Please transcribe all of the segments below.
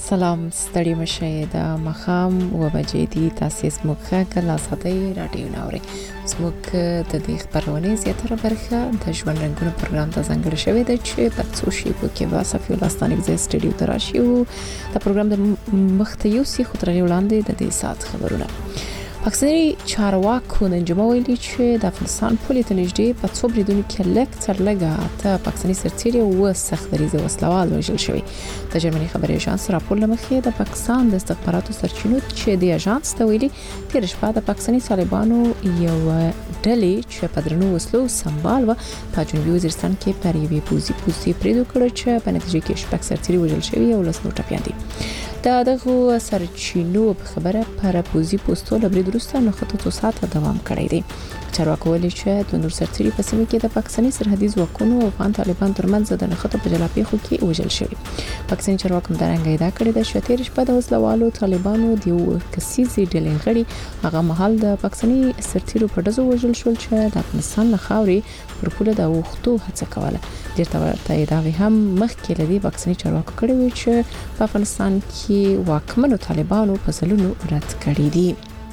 سلام ستړي مشه د مخام و بجې دي تاسو زموږه کله ساتي رادیو ناوري زموږ د دې خبرونه زیاتره برخه د ژوند رنگونو پروګرام ته ځانګړی شوی دی چې په څو شي په کې واسفي ولستانیک ز سټډیو تراشي او د پروګرام د مختیو سی خطرې وړاندې د دې سات خبرونه پاکستاني چارواکو نن جمعه ویلي چې د افغانستان پولیس نږدې په څو بریدونو کې لږه ته پاکستاني سرتیري او سختريزه وسلوال وژل شوی د جرمني خبري اژانس راپور لمخې د پاکستان د استخباراتو سرچینو چې د اژانس ته ویلي تیر شپه د پاکستاني طالبانو یو ډلې چې په درنو وسلو سمبال و په جنوبي وزیرستان کې پر یوې پوزي پریدو کړ چې په نتیجه کې شپږ سرتیري وژل شوی او لس نور ټپيان دي دغه سرچینو په خبره پر پوزي پوسټو لبرید وروسته نو خطو ساعت دوام کړی دی چارواکو ویلي چې د نور سرتیري په سیمه کې د پاکستاني سرحدي ځواکونو او افغان طالبان ترمنځ د نخښتو په جلا پیښو کې وژل شوی پاکستاني چارواکو درنګ ادا کړی د شتیر شپه د وسلوالو طالبانو د یو کسيزي ډلې غړي هغه محل د پاکستاني سرتیرو په دزو وژل شول چې د افغانستان له خاورې پر پوله د وختو هڅه کوله درته دا هم مخکې لدی پاکستاني چارواکو کړی و چې په افغانستان کې واکمنو طالبانو په ځلونو رد کړی دي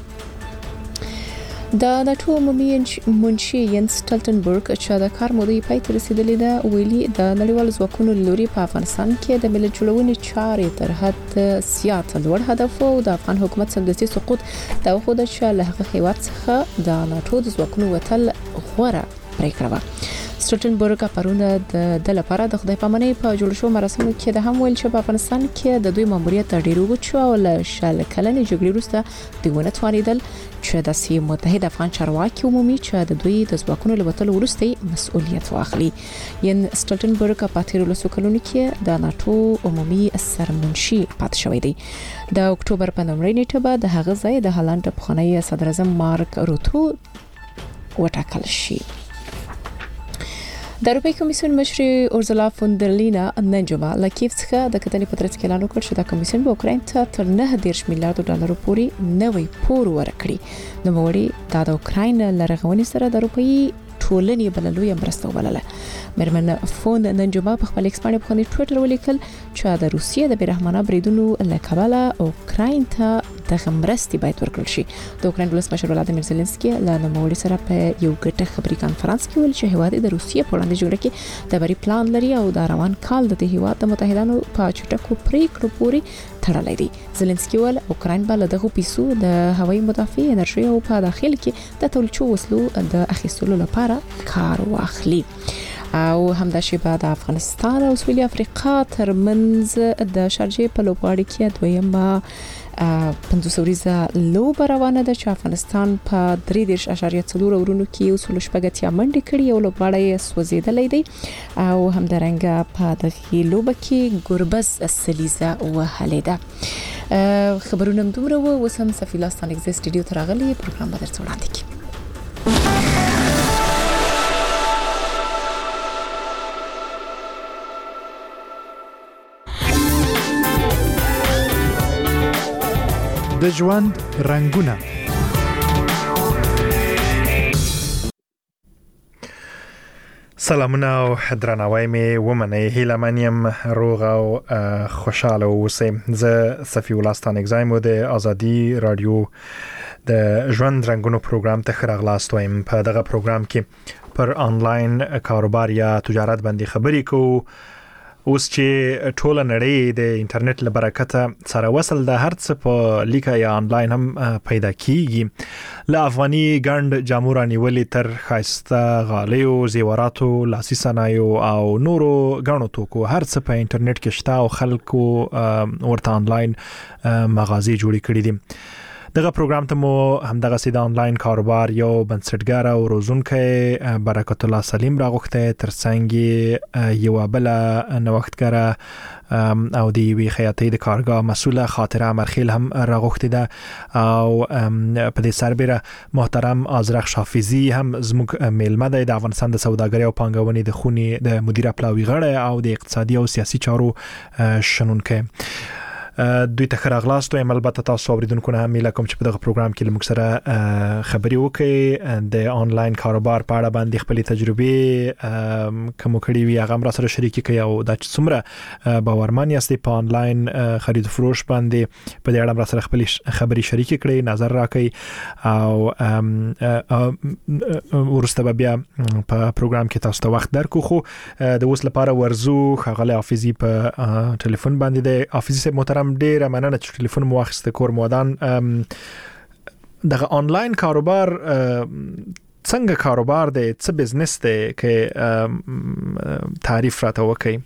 د ناتو عمومي منشي ینس سټلټنبرګ چې د کار مودې پای ته رسیدلې ده ویلي د نړیوال ځواکونو لوري په افغانستان کې د ملت جوړونې چارې تر حد زیات لوړ هدف او د افغان حکومت سمدستي سقوط د خود چې له هغه هیواد څخه د ناتو د ځواکونو وتل غوړه پریکړه سټلټنبرګ پرونه د لپاره د خدای پامنۍ په جوړ شو مراسمو کې د هم ویل چې په افغانستان کې د دوی ماموریت ډیر وګچو او له شل کلنې جګړې وروسته دیونه توانیدل چې د سیمه متحده افغان چارواکي عمومي چې د دوی د ځواکونو لوتل وروسته مسؤلیت واخلي ین سټلټنبرګ په تیر لسو کلونو کې د ناتو عمومي سرمنشي پات شوی دی د اکتوبر په نومړۍ نیټه به د هغه ځای د هالند پخوانی صدر اعظم مارک روتو وټاکل شي د اروپای کمیسیون مشر اورزولا فوندرلینا نن جمعه له کیف څخه د کتنې په ترڅ کې اعلان وکړ چې د کمیسیون به اوکراین ته تر 9 میلیارډ ډالر پورې نوې پور ورکړي نو موړي د اوکراین لرغونی سره د اروپای ټولنې بللوي مرسته وبلله مرمن فوند نن جمعه په خپل ایکس باندې په ټوئیټر ولیکل چې د روسیې د بیرحمانه بریدونو لکبله اوکراین ته د مرستې باید ورکړل شي د اوکراین ولسمشر ولادیمیر زيلنسکي له نوموړي سره په یو ګټه خبري کانفرنس کې ویل چې هیواد د روسیې په وړاندې جوړه کې د بری پلان لري او د روان کال د هیواد د متحدانو په چټکو پریکړو پورې تړلې دي زيلنسکي ول اوکراین بل دغه پیسو د هوایي مدافع انرژي او په داخل کې د تولید وسلو د اخیستلو لپاره کار واخلي او همداشي بعد افغانستان او سویلي افریقا ترمنځ د شارجې په لوبغاړي کې دویمه 500 ورځې لوب روانه ده چې افغانستان په 3.4 اورونو کې یو څلور شپږتیا منډې کړې او لوبغاړی سوځیدلې دی او همدارنګه په دغه لوب کې ګوربز سلیزه وهلې ده خبرونه دومره وسم سفیلاستان اگزیست سټډیو ترغلي پروګرام به درته وړاندې کړم د ژوند رنگونه سلامونه او درناوی می ومنه هیله منیم روغ او خوشاله اوسئ زه صفی ولستان اگزایم د ازادي رادیو د ژوند رنگونو پروګرام ته خراغلاست وایم په دغه پروګرام کې پر آنلاین کاروبار یا تجارت باندې خبرې کوو اوس چې ټوله نړۍ د انټرنیټ له برکته سره وصل د هر څه په لیکه یا آنلاین هم پیدا کیږي له افغاني ګند جامو رانیولې تر ښایسته غالیو زیوراتو لاسي صنایعو او نورو ګڼو توکو هر څه په انټرنیټ کې شته او خلکو ورته آنلاین مغازې جوړې کړې دي دغه پروګرام ته مو همدغه سید آنلاین کاروبار یو بنسټګر او روزونکي برکت الله سلیم راغوخته ترڅنګ یو بل نوښتګر او دی وی خیاطی د کارګاه مسؤله خاطره مرخیل هم راغوخته ده او په دې سربېره محترم ازرق شافیزی هم زموږ میلمه ده د افغانستان د سوداګرۍ او پانګونې د خونې د مدیر پلاوی غړی او د اقتصادي او سیاسي چارو شنونکي دوی ته خراغلاست او البته تاسو اوریدونکو نه هم کوم چې په دغه پروګرام کې موږ سره خبري وکړي د آنلاین کاروبار په اړه باندې خپل تجربه کوم کړي وي هغه را سره شریک کړي او د څومره باورمن یاستئ په آنلاین خرید و فروش باندې په دې اړه را سره خپل خبري شریک کړي نظر راکړي او ورسته بیا په پروګرام کې تاسو ته وخت درکو خو د اوس لپاره ورزو خغله حافظي په ټلیفون باندې د حافظي محترم ډیر مننه چې ټلیفون مو واخیسته کور مودان دغه آنلاین کاروبار څنګه کاروبار دی څه بزنس دی کې تعریف راته وکړئ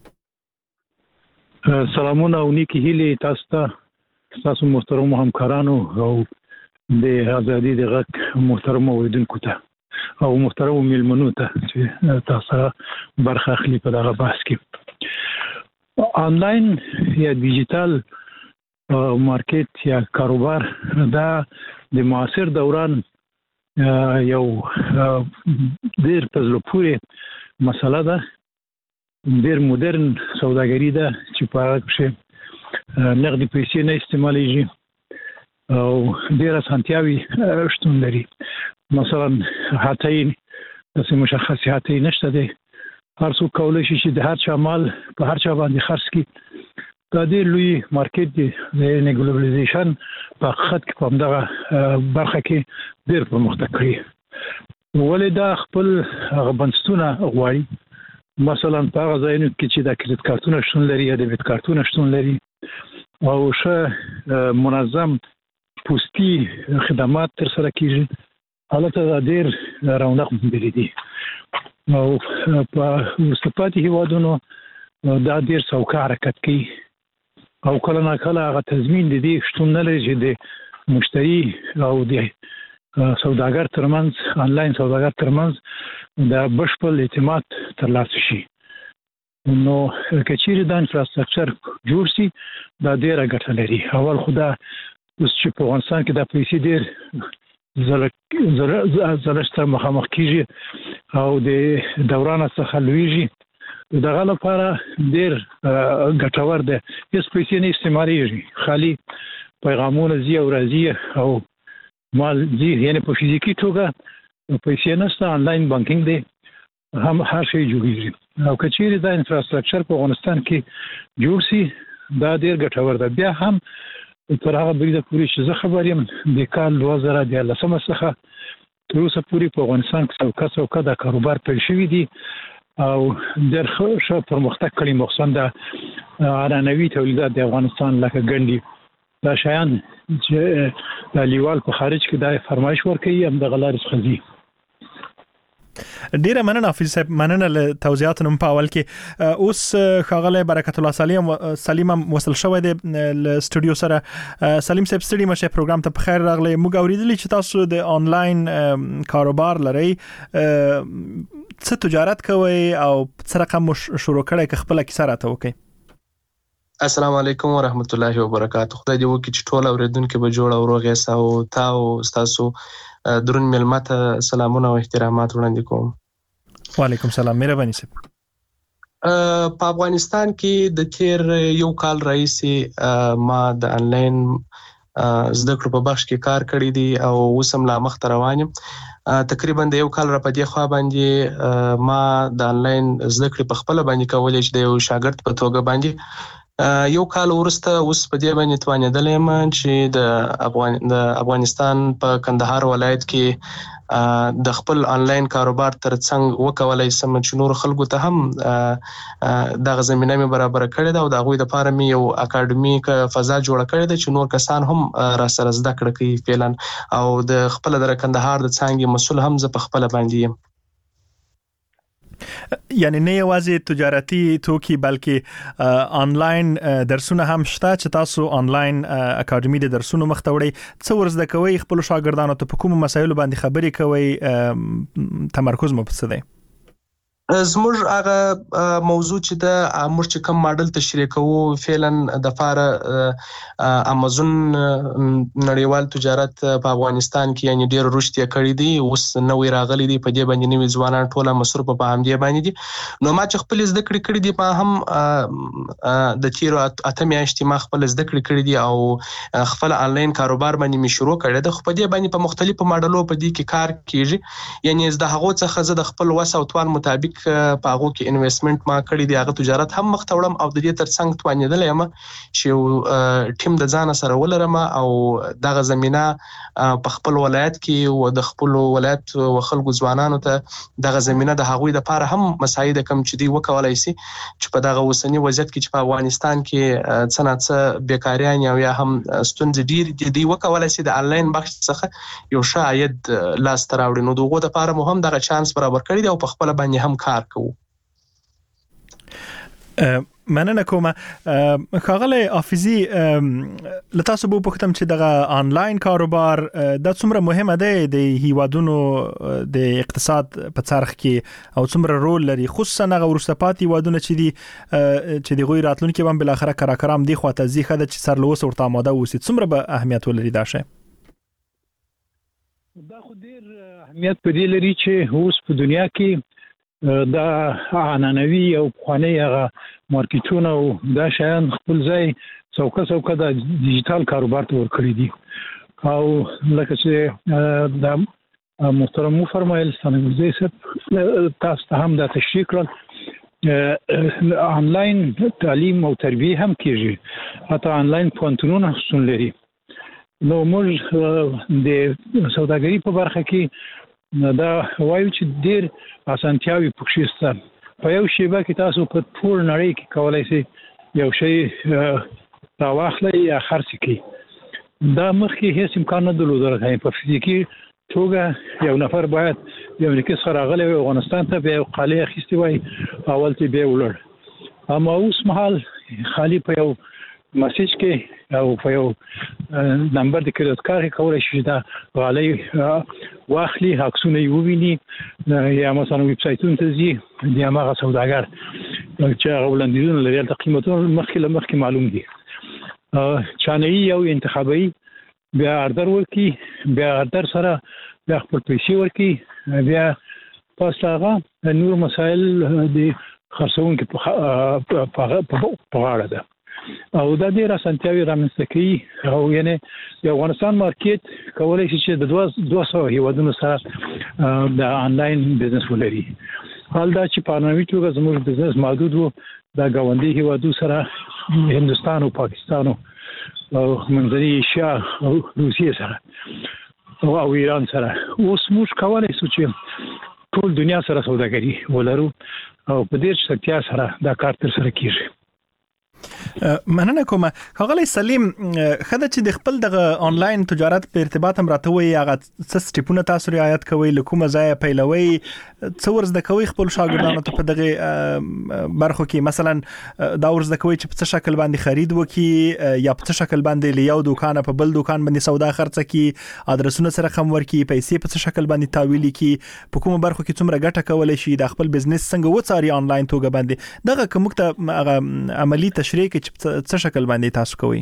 سلامونه او نیکی هیله تاسو محترم همکارانو او د ازادي د غږ محترم اوریدونکو ته او محترم میلمنو ته چې تاسو برخه اخلي په دغه بحث کې آنلاین یا ډیجیټل مارکیټ یا کاروبار دا د معاصر دوران یو ډیر په زړه پورې مسله ده ډیر مدرن سوداګري ده چې په هغه کې نقدي پیسې نه استعمالېږي او ډیر اسانتیاوي شتون لري مثلا هاتین د مشخص هاتین نشته دی هر څوک کولای شي چې د هر چا مال په هر چا باندې خرڅ کړي دا ډیر لوی مارکیټ دی د ګلوبلایزیشن په خط کې په دغه برخه کې ډیر پرمختګ کړی ولې دا خپل غبنستونه غواړي مثلا په هغه ځایونو کې چې د کریډټ کارتونو شتون لري یا د بیت کارتونو شتون لري او ښه منظم پوسټي خدمات تر سره کیږي حالته ډیر رونق مندري دي او په مستفادي هیوادونو دا ډیر سوکه حرکت کوي او کله نه کله هغه تضمین دي شتون نه لري چې د مشتری او د سوداګر ترمنځ آنلاین سوداګر ترمنځ د بشپړ اعتماد ترلاسه شي نو کچېره د انفراستراکچر جوړ شي دا ډیره ګټه لري اول خدا اوس چې په افغانستان کې د پیسې ډیر زلشتر مخامخ کیږي او د دوران څخه لویږي دغه لپاره ډیر ګټور ده هیڅ پیسې نه استعمالېږي خالي پیغامونه زی او راځي او مال زی یعنی په فزیکی توګه پیسې نشته آنلاین بانکینګ دی هم هر شی جوړیږي او کچېره د انفراستراکچر په افغانستان کې جوړ شي دا ډیر ګټور ده بیا هم تر هغه بریده پوری چې زه خبر یم د کال 2013 څخه تر اوسه پوری په افغانستان کې څوکه د کاروبار پیل شوی دی او ډېر ښه پرمختګ کړی مخصوصا د ارانوي تولیدات د افغانستان لکه ګنډي دا شیان چې د لیوال په خارج کې د فرمایش ورکوي هم د غلار څخه ډیره مننه حافظ صاحب مننه له توضیحاتو په اول کې اوس خاغله برکت الله سلیم وصل شوی دی ل سټوډیو سره سلیم صاحب ستړي مشه پروګرام ته بخیر راغلی موږ اوریدلی چې تاسو د آنلاین کاروبار لري څه تجارت کوي او څه رقم شروع کړی که خپل کیسه راته وکړئ السلام علیکم ورحمت الله وبرکاته خدای دې وکړي چې ټول اوریدونکو به جوړ او روغ یې او تاسو تاسو درون ملمت سلامونه او احترامات وړاندې کوم وعلیکم السلام مهرباني صاحب په افغانستان کې د تیر یو کال راځي ما د آنلاین زده کړو په بخش کې کار کړی دی او اوسم لا مخ روان یم تقریبا د یو کال را پدې خوا باندې ما د آنلاین زده کړې په خپل باندې کولای چې د یو شاګرد په توګه باندې یو کال ورسته اوس په دې باندې توانېدلې م چې د افغانستان په کندهار ولایت کې د خپل آنلاین کاروبار ترڅنګ وکولای سم چې نور خلکو ته هم د زمينه مې برابر کړې ده او د غوي د لپاره مې یو اکیډمیک فضا جوړ کړې ده چې نور کسان هم را سره زده کړه کوي فعلا او د خپل د کندهار د څنګه مسول هم ز په خپل باندې یم یعنی نه یوازې تجارتي توکي بلکې آنلاین درسونه هم شته چې تاسو آنلاین اکیډمي د درسونو مخته وړي څو ورزده کوي خپل شاګردانو ته په کوم مسایلو باندې خبرې کوي تمرکز مو پڅ دی زموږ هغه موضوع چې د موږ چې کوم ماډل تشریح کوو فعلا د فاره امازون نړیوال تجارت په افغانستان کې یعنی ډیر رشد یې کړی دی، اوس نوې راغلي دي، په دې باندې نوې ځوانان ټوله مصروف په همدې باندې دي. نو ما چې خپل زده کړې دي ما هم د تیرو 8 میاشتې ما خپل زده کړې دي او خپل آنلاین کاروبار باندې می شروع کړی دی. خو په دې باندې په مختلفو ماډلو په دې کې کار کیږي، یعنی د هغو څخه زه د خپل وس او توان مطابق په هغه کې انویسټمنټ ما کړی دی، هغه تجارت هم مخ ته وړم او د دې ترڅنګ توانیدل یم چې ټیم د ځان سره ولرم او دغه زمينه په خپل ولایت کې او د خپل ولایت او خلکو ځوانانو ته دغه زمينه د هغوی د لپاره هم مساعده کم چې دی وکولای شي چې په دغه اوسنی وضعیت کې چې په افغانستان کې څنګه بیکاریان او یا هم ستونزې ډیر دي وکولای شي د آنلاین بخش څخه یو شاید لاس تراوړي. نو دغه د لپاره مهم دغه چانس برابر کړی دی او په خپل باندې هم کار کوو. مننه کوم. ښاغلی حافظي لتاسو به پوښتم چې دغه آنلاین کاروبار د څومره مهمه دی د هیوادونو د اقتصاد په څرخ کې او څومره رول لري، خصوصا هغه وروسته پاتې هیوادونه چې دي چې د غوی راتلونکي هم بل اخره کرام دی خو ته ځي خده چې سر لوس ورته آماده اوسي، څومره به اهمیت ولري دا شی؟ دا خو ډیر اهمیت په دې لري چې اوس په دنیا کې دا عنعنوي او پخوانی هغه مارکیټونه او دا شیان خپل ځای څوکه د ډیجیټل کاروبار ته ورکړي دي. او لکه چې د محترم فرمایل څنګه تاسو ته هم دا تشریح کړل، آنلاین تعلیم او تربیه هم کیږي، حتی آنلاین پوهنتونونه شتون لري. نو موږ د سوداګرۍ په برخه کې دا وایو چې ډیر اسانتیاوي پکې شته. په یو شیبه کې تاسو په ټول نړۍ کې کولای شئ یو شی راواخلئ یا خرڅ کړئ. دا مخکې هیڅ امکان نه درلود. په فزیکي توګه یو نفر باید یو امریکا څخه راغلی وي افغانستان ته، بیا قالی اخیستی وای اول ته بیا ولاړ. اما اوس مهال خالی په یو مسیج کې او په یو نمبر د کریډټ کارت کولای شي دا غالي واخلي، عکسونه یې وویني یا مثلا ویب سایټونو ته ځي د هغه سوداګر چې هغه وړاندیزونه لري د قیمتونو مخکې معلوم دي. چانه‌ای یو انتخابي بیا اردر ورکی، بیا اردر سره بیا خپل پیسې ورکی، بیا پس هغه نور مسائل د خرڅونکو په غاړه ده او دا ډیر اسانتیاوي رامنځته کوي. او یعنی د افغانستان مارکیټ کولای شي چې د 200 هیوادونو سره د آنلاین بزنس ولري. حال دا چې په نوې توګه زموږ بزنس محدود وو د گاونډي هیوادو سره، هندستان او پاکستان او منځنۍ ایشیا او روسیې سره او ایران سره. اوس موږ کولای شو چې ټول دنیا سره سوداګري ولرو او په دې شتیا سره دا کار تر سره کیږي. مننه کوم. ښاغلی سلیم، خدای چې د خپل دغه آنلاین تجارت په ارتباط هم راته وي هغه څه سټیپونه تاسو رعایت کوئ، له کومه ځایه پیلوي، څه ورزده کوئ خپل شاګردانو ته په دغه برخو کې؟ مثلا دا ورزده کوئ چې په څه شکل باندې خرید وکړي یا په څه شکل باندې له یو دوکانه په بل دوکان باندې سودا خرڅه کړي، ادرسونه سره خم ورکړي، پیسې په څه شکل باندې تحویل کړي، په کومه برخو کې څومره ګټه کولای شي، د خپل بزنس څنګه وڅاري آنلاین توګه باندې، دغه کوم ته عملی تشریح کې څه شکل باندې تاسو کوئ؟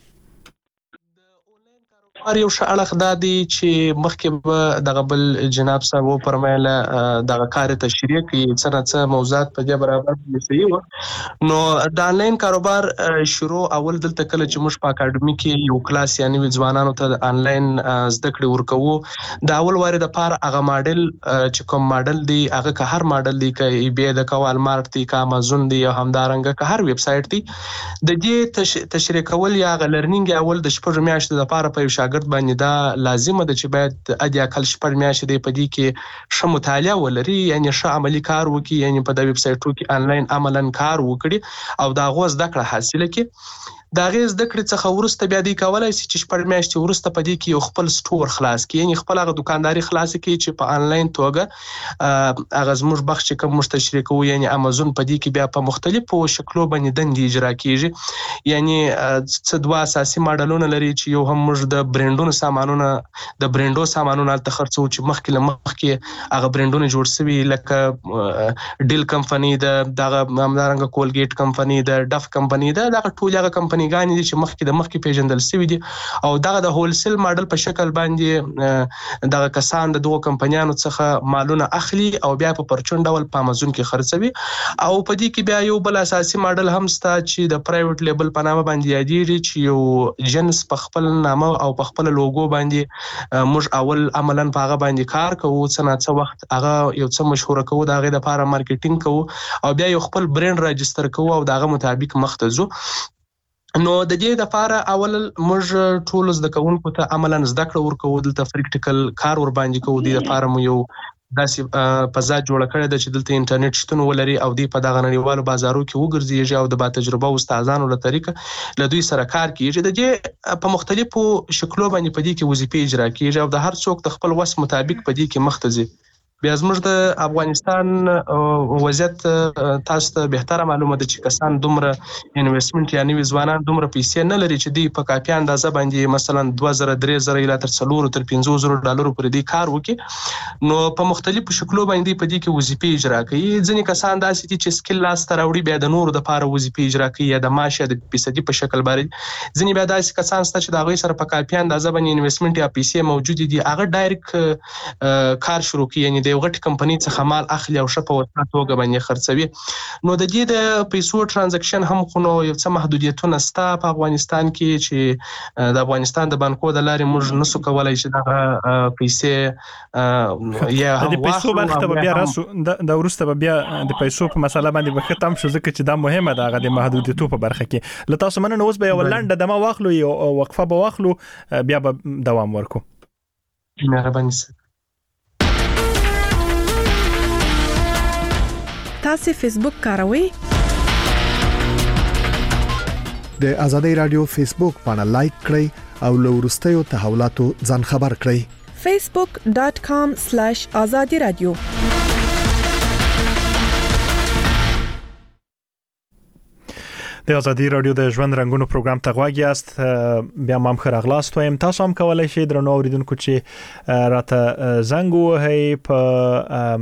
یو شاړه خدادي چې مخکې به دغه بل جناب صاحب و فرمایله دغه کار تشریح کوي څنګه موضوعات په دې برابر صحیح و. نو د آنلاین کاروبار شروع اول دلته کله چې موږ په اکیډمي کې یو کلاس یعنی ځوانانو ته آنلاین زده کړې ورکوو، د اول واره د پاره هغه ماډل چې کوم ماډل دی هغه که هر ماډل دی که ای بی د کوال مارک دی که امازون دی یا همدارنګه که هر ویب سایټ دی، د دې تشریح کول یا غ لرنینګ اول د شپږ میاشتې لپاره په شاګرد باندې دا لازمه ده چې باید ادي اقل شپږ میاشتې دی په دې کې ښه مطالعه ولري، یعنی ښه عملی کار وکړي، یعنی په د ویب سایټو کې آنلاین عملاً کار وکړي او دا غوښ زده کړه حاصله کړي. دا غي زده کړې څخه ورسته بیا دی کولای شي چې 4 میاشتې ورسته پدې کې یو خپل سټور خلاص کړي، یعنی خپل هغه دکانداري خلاص کړي چې په انلاین توګه هغه زموږ بخش چې کوم مشترک وو، یعنی امازون پدې کې بیا په مختلفو شکلو باندې دندې اجرا کیږي. یعنی څه دوه اساسي ماډلونه لري چې یو هم موږ د برانډونو سامانونه د برانډو سامانونه ته خرڅو چې مخکې هغه برانډونه جوړ شوي لکه ډیل کمپنی دغه همدارنګه کولګیټ کمپنی د ډف کمپنی دغه ټول هغه کمپنیګانې دي چې مخکې پیژندل شوي دي او دغه د هولسیل ماډل په شکل باندې دغه کسان د دوه کمپنیانو څخه مالونه اخلي او بیا په پرچون ډول په امازون کې خرڅوي. او په دې کې بیا یو بل اساسي ماډل هم شته چې د پرایویټ لیبل په نامه باندې یادېږي چې یو جنس په خپل نامه او په خپل لوګو باندې موږ اول عملاً په هغه باندې کار کوو، څه نه څه وخت هغه یو څه مشهور کوو، د هغې دپاره مارکیټینګ کوو او بیا یو خپل برانډ راجستر کوو او د هغه مطابق مخته ځو. نو د دې لپاره اول موږ ټول زده کوونکو ته عملاً زده کړه ورکوو، دلته پریکټیکل کار ور باندې کوو. د لپاره مو یو داسې فضا جوړه کړې ده چې دلته انټرنیټ شتون ولري او دوی په دغه نړیوالو بازارو کې وګرځېږي او د با تجربه استادانو له طریقه له دوی سره کار کیږي. د دې په مختلفو شکلو باندې په دې کې وظیفې اجرا کیږي او د هر څوک د خپل وس مطابق په دې کې مخته ځي. بیا زموږ د افغانستان وضعیت تاسو ته بهتره معلومه ده چې کسان دومره انویسټمنټ یا نوي ځوانان دومره پیسې نه لري چې دوی په کافي اندازه باندې مثلا 2000 3000 الی تر 4 تر 500 ډالرو پورې دی کار وکړي. نو په مختلفو شکلو باندې په دې کې وظیفې اجرا کوي. ځینې کسان داسې دي چې سکل لاس ته راوړي بیا د نورو دپاره وظیفې اجرا کوي یا د معاش یا د فیصدي په شکل باندې. ځینې بیا داسې کسان شته چې د هغوی سره په کافي اندازه باندې انویسټمنټ یا پیسې موجودې دي، هغه ډایرکټ کار شروع کوي، یعنی د یو غټ کمپنۍ څخه مال اخلي او ښه په وسعه توګه باندې خرڅوي. نو د دې د پیسو ترانزیکشن هم خو نو یو څه محدودیتونه شته په افغانستان کې چې د افغانستان د بانکو د لارې موږ نسو کولای چې دغه پیسې یا هم د پیسو برخه به بیا راسو د ورسته بیا د پیسو په مسله باندې به ختم شو ځکه چې دا مهمه ده هغه د محدودیتو په برخه کې. له تاسو مننه. اوس به یو لنډه دمه واخلو، یو وقفه به واخلو، بیا به دوام ورکو. مهرباني سره. تاسو فیسبوک کاروئ؟ د ازادي رادیو فیسبوک باندې لایک کړئ او له وروستیو تحولاتو ځان خبر کړئ. facebook.com/azadi radio. د ازادي رادیو د ژوند رنگونو پروګرام ته غواړی است. بیا مام خراغلاست وایم. تاسو هم کولای شئ درنو اوریدونکو چې راته زنګ وهئ په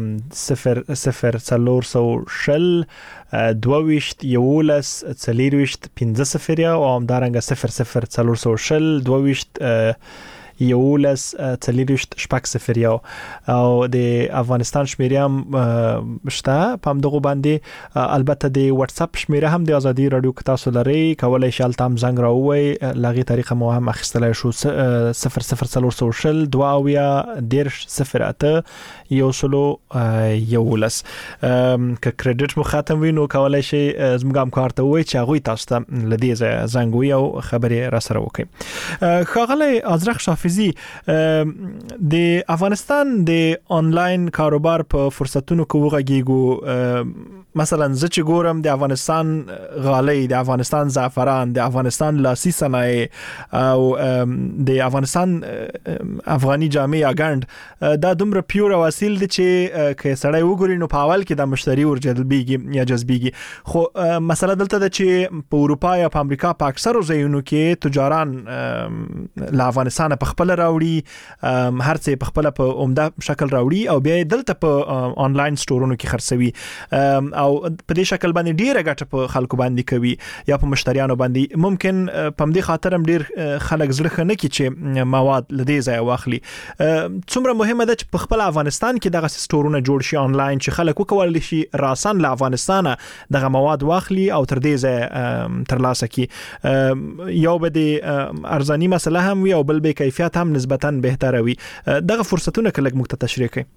00400 22 11 40 15 او همدارنګه 00400 22 یولس تلیریشت شپږ صفر یو او د افغانستان شمیره هم شته په همدغه باندې. البته د واتس اپ شمیره هم د ازادي رادیو کې تاسو لري، کولای شئ تام زنګ راووي لغه طریقه مو هم اخیستلای شو 00400 22 008 یوسلو یولس. که کریډټ مو ختم وي نو کولای شئ زموږ هم کارته وي چې هغه تاسو ته لدی زنګ وي او خبرې را سره وکړي. خاغلی ازرق شافي د افغانستان د انلاین کاروبار په فرصتونو کې وغږیږو. مثلا زه چې ګورم د افغانستان غالۍ، د افغانستان زعفران، د افغانستان لاسي صنایع او د افغانستان افغاني جامې یا ګند دا دومره پیور او اصیل دي چې که سړی وګوري نو په اول کې د مشتری ورجذبيږي یا جذبيږي. خو مسله دلته ده چې په اروپا یا په امریکا په اکثرو ځایونو کې تجاران له افغانستان په خپل راوړي، هر څه په خپل په عمده شکل راوړي او بیا دلته په آنلاین سټورونو کې خرڅوي او په دې شکل باندې ډیره ګټه په خلکو باندې کوي یا په مشتریانو باندې. ممکن په دې خاطر هم ډیر خلک زړه خنه کی چې مواد لدی ځای واخلي. څومره مهمه ده چې په خپل افغانستان کې دغه سټورونه جوړ شي آنلاین چې خلک وکولای شي راسن له افغانستان دغه مواد واخلي او تر دې ځای ترلاسه کی. یو به د ارزانی مسله هم وي او بل به کیفیت هم نسبتاً بهتره وي. دغه فرصتونه کله موږ ته تشریح کړئ.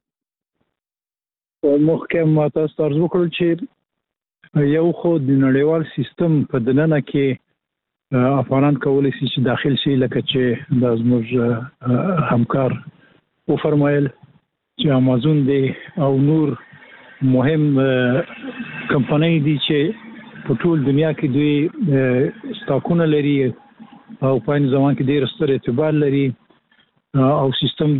محکم تاسو ته ارزو کړل چې یو خو د نړیوال سیستم په دننه کې افغانان کولای شي چې داخل شي، لکه چې د زموږ همکار او فرمایل چې امازون دی او نور مهم کمپنۍ دي چې په ټول دنیا کې دوی سټاکونه لري او په این زمان کې ډېر ستر اعتبار لري او سیستم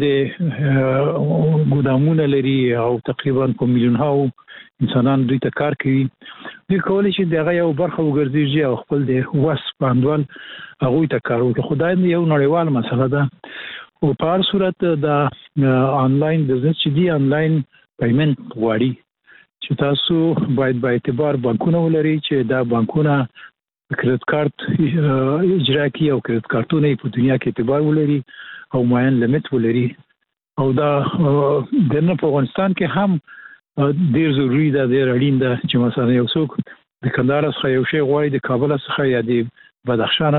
د ګودامونه لري او تقریبا په میلیونونو انسانان دوی ته کار کوي. دوی کولی شي دغه یو برخه وګرځي او خپل د وس پاندوال هغه ته کار وکړي. خدای یو نړیوال مسله ده او په هر صورت د آنلاین بزنس چې دی آنلاین پیمنت غواړي چې تاسو باید با اعتبار بانکونه ولري چې دا بانکونه کریډټ کارت اجرا کوي او کریډټ کارتونه په دنیا کې اعتبار ولري او معین لیمټ ولري او دا د افغانستان کې هم ډیر ضروری ده ډیر اړین ده چې مثلا یو څوک د کندهار څخه یو شی غواړي د کابل څخه یا د بدخشان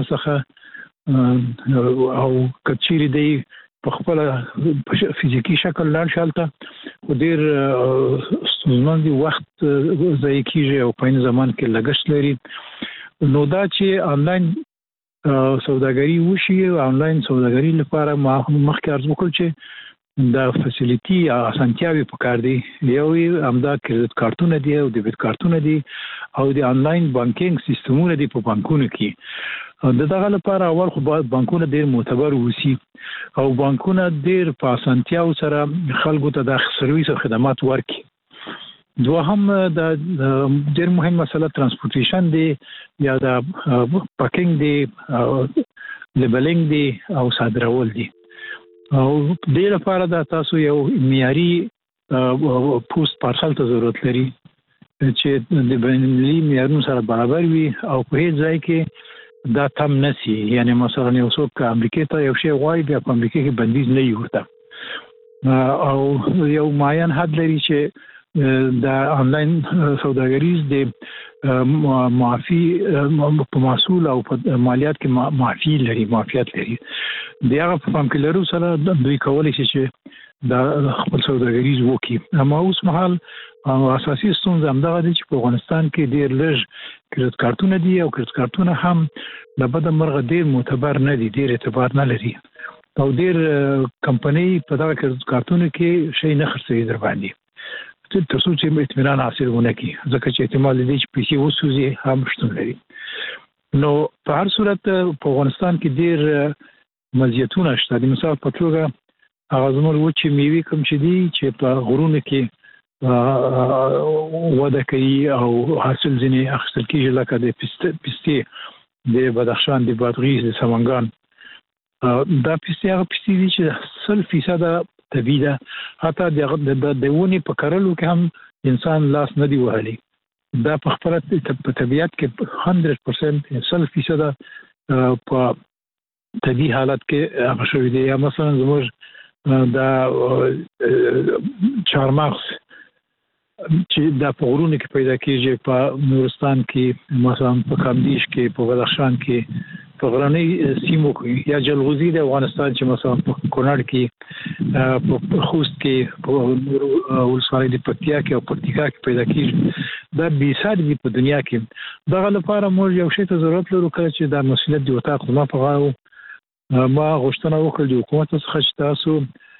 څخه او کچيري دی په خپل فزیکی شکل لاړ شالته ډیر ستونزمن دي وخت ضایع کیږي او په زمان کې لګښت لري. نو دا چې آنلاین سوداګري وشي آنلاین سوداګري لپاره مخکې ارزو کول چې دا فیسیلیټي اسانتیاوي پکار دي. یو همدا کریډټ کارتونه دي او ډیبټ کارتونه دي او د آنلاین بانکینګ سیستمونه دي په بانکونو کې. دغه لپاره اول خو بانکونه ډیر معتبر وسی او بانکونه ډیر په اسانتیاو سره خلکو ته د سرویس او خدمات ورکړي. دوهم د ډیر مهم مسله ترانسپورټیشن دی یا د پاکینګ دی لیبلینګ دی او صادرول دی او د لپاره د تاسو یو معیاري پوسټ پارسل ته ضرورت لري چې د بینالمللي معیارونو سره برابر وي او په هیڅ ځای کې دا تم نسی. یعنی مثلا یو څوک امریکا ته یو شی غواړي بیا په امریکا کې بندیز نه یورته او یو معین حد لري چې د آنلاین سوداګریز د معافي په محصول او په مالیات کې معافیت لري. د هغه په فهم کې لرو سره دوی کولی شي چې د خپل سوداګریز وکړي. اما اوس مهال اساسي ستونزه همدغه ده چې په افغانستان کې ډېر لږ کریډټ کارتونه دي او کریډټ کارتونه هم د بده مرغه ډېر معتبر نه دي ډېر اعتبار نه لري او ډېر کمپنۍ په دغه کریډټ کارتونو کې شي نه خرڅوي در باندې تر څو چې اطمینان حاصل ونه کړي ځکه چې احتمال دی چې پیسې وسوځي هم شتون لري. نو په هر صورت په افغانستان کې ډېر مزیتونه شته. د مثال په توګه هغه زموږ وچې میوې کوم چې دي چې په غرونو کې وده کوي او حاصل ځینې اخیستل کېږي لکه د پستې د بدخشان د بادغیس د سمنګان. دا پستې هغه پستې دي چې 100% طبیعي ده. حتی د ونې په کرلو کې هم انسان لاس نه دی وهلی. دا په خپل په طبیعت کې 100% 100% په طبیعي حالت کې هغه شوی دی. یا مثلا زموږ د چهارمغز چې د غرونو کې پیدا کېږي په نورستان کې مثلا په کامدیش کې په بدخشان کې په غرنۍ سیمو کې یا جلغوزي د افغانستان چې مثلا په کونړ کې په خوست کې په ولسوالۍ د پکتیا کې او پکتیکا کې پیدا کېږي. دا بېساري دي په دنیا کې. دغه لپاره موږ یو شی ته ضرورت لرو کله چې دا مسؤلیت د وطاق زما په غاړه ما غوښتنه وکړه د حکومت څخه چې تاسو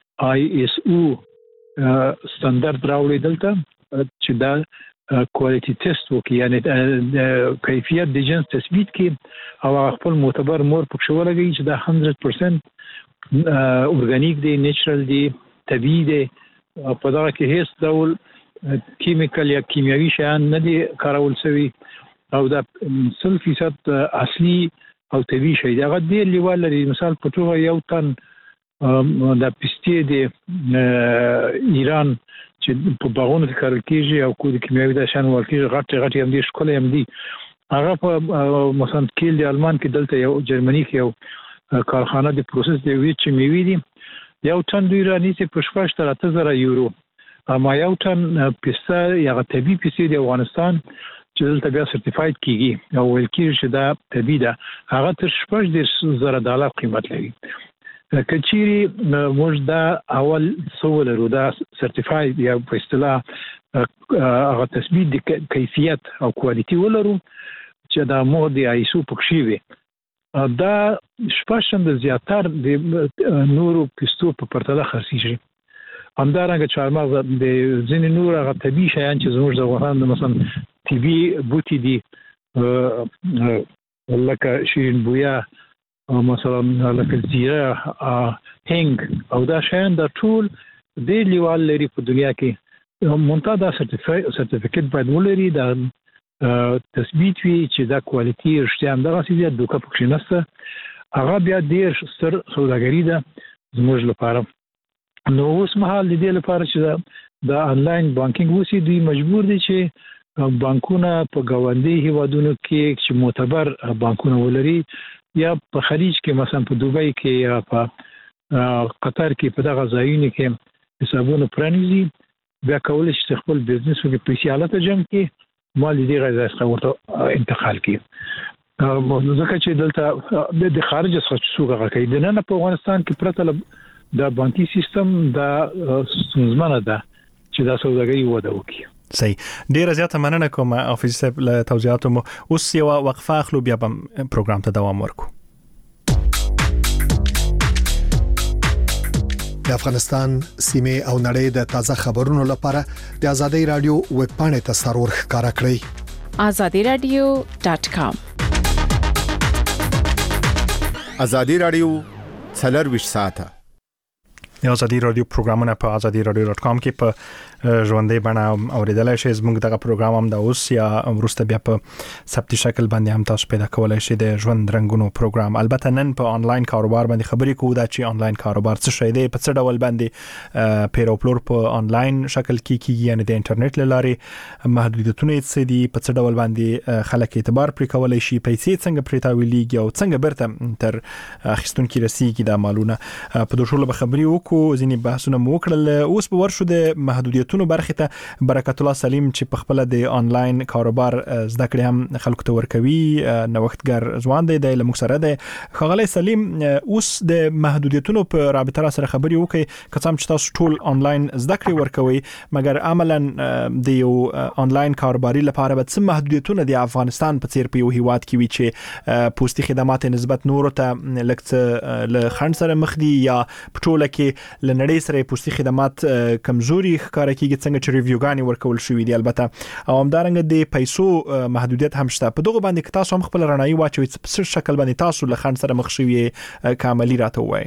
ISO ستاندرد راوړئ دلته چې دا کوالټي ټیسټ وکړي یعنی د کیفیت د جنس تثبیت کړي او خپل معتبر مور پکښ ولګي چې دا 100% اورګانیک دی نیچرل دی طبیعي دی په دغه کې هیڅ ډول کیمیکل یا کیمیاوي شیان نه دي کارول شوي او دا 100% اصلي او طبیعي شی دی. هغه ډېر لیوال لري. مثال په توګه یو تن د پستې د ایران چې په باغونو کې کارل کېږي او کو د کیمیاوي د شان ورکېږي غټ هم دي ښکلی هم دي. هغه په مثلا کېل د آلمان کې دلته یو جرمني کې یو کارخانه د پروسس د ویچ میوې دي یو ټن دوی رانیسي په 18,000 یورو. اما یو ټن پسته یا طبیعي پستې د افغانستان چې دلته بیا سرټیفاید کېږي او ویل کېږي چې دا طبیعي ده هغه تر $18,000 قیمت لري. کچيري موږ دا اول سوال لرو دا سرټیفاید یا په اصطلاح هغه تثبیت د کیفیت او کوالټي ولرو چې دا مو د ISO پکښې وي دا شپږم د زیاتر د نورو پستو په پرتله خرڅیږي. همدارنګه چهارمغز د ځینې نور هغه طبیعي شیان چې زموږ د افغانستان مثلا طبیعي بوټي دي لکه شیرین بویا مثلا لکه زیره هنګ او دا شیان د ټول د لیوال لري په دنیا کې مونږ دا سرټیفیکټ باید ولري دا تثبیت وي چې دا کوالټي رښتیا هم دغه څه دوکه پکې نشته هغه بیا ډیر ستر سوداګري ده زموږ لپاره نو اوس مهال د دې لپاره چې دا آنلاین بانکینګ وسی دوی مجبور دي چې بانکونه په ګاونډي هیوادونو کې چې معتبر بانکونه ولري یا په خلیج کې مثلا په دوبۍ کې یا په قطر کې په دغه ځایونو کې حسابونه پرانیزي بیا کولای شي خپل بزنس وکړي په سیالت جنگ کې مال دې غځای څخه انتقال کړي ځکه چې دلته د خارج څخه څوک راکړي د نن په افغانستان کې پرته د بانکي سیستم د ستونزمنه ده چې دا سوداګري وده وکړي صحیح ډیر زیاته مننه کوم افیس صاحب له توضیحاتو مو اوس یو وقفه اخلو بیا په پروګرام ته دوام ورکو د افغانستان سیمه او نړۍ د تازه خبرونو لپاره د آزادۍ رادیو ویب پاڼې ته سرور ښکارا کړئ azadiradio.com آزادۍ رادیو 24 ساعته د آزادۍ رادیو پروګرامونه په azadiradio.com کې په ژوندۍ بڼه اوریدلای شئ زموږ دغه پروګرام هم د اوس یا وروسته بیا په ثبتي شکل باندې هم تاسو پیدا کولای شئ د ژوند رنگونو پروګرام البته نن په آنلاین کاروبار باندې خبرې کوو دا چې آنلاین کاروبار څه شی دی په څه ډول باندې پیرو پلور په آنلاین شکل کې کیږي یعنی د انټرنیټ لارې محدودیتونه څه دي په څه ډول باندې خلک اعتبار پرې کولای شي پیسې څنګه پرې تاویلېږي او څنګه برته تر اخیستونکو رسیدي د مالونه په دوه ټول خبرې وکړو ځینې بحثونه مو وکړل اوس په ورشو د محدودیت برخه ته برکت الله سلیم چې په خپل د آنلاین کاروبار زده کړې هم خلکو ته ورکوي نوښتګر ځوان دی د لمک سره دی خغلی سلیم اوس د محدودیتونو په رابطه سره خبرې وکړي کڅم چې تاسو ټول آنلاین زده کړې ورکوي مګر عملاً د یو آنلاین کاروباري لپاره به څه محدودیتونه د افغانستان په څیر په یو هیواد کې وي چې پوسټي خدمات نسبت نور ته لکه له خند سره مخ دي یا په ټوله کې لنړۍ سره پوسټي خدمات کمزوري ښکارا کیږي څنګه چې ریویوګانی ورکول شوې دي البته او همدارنګه د پیسو محدودیت هم شته په دغه باندې تاسو هم خپل رڼایي واچوي په څه شکل باندې تاسو له خند سره مخ شوي کاملی راته وایي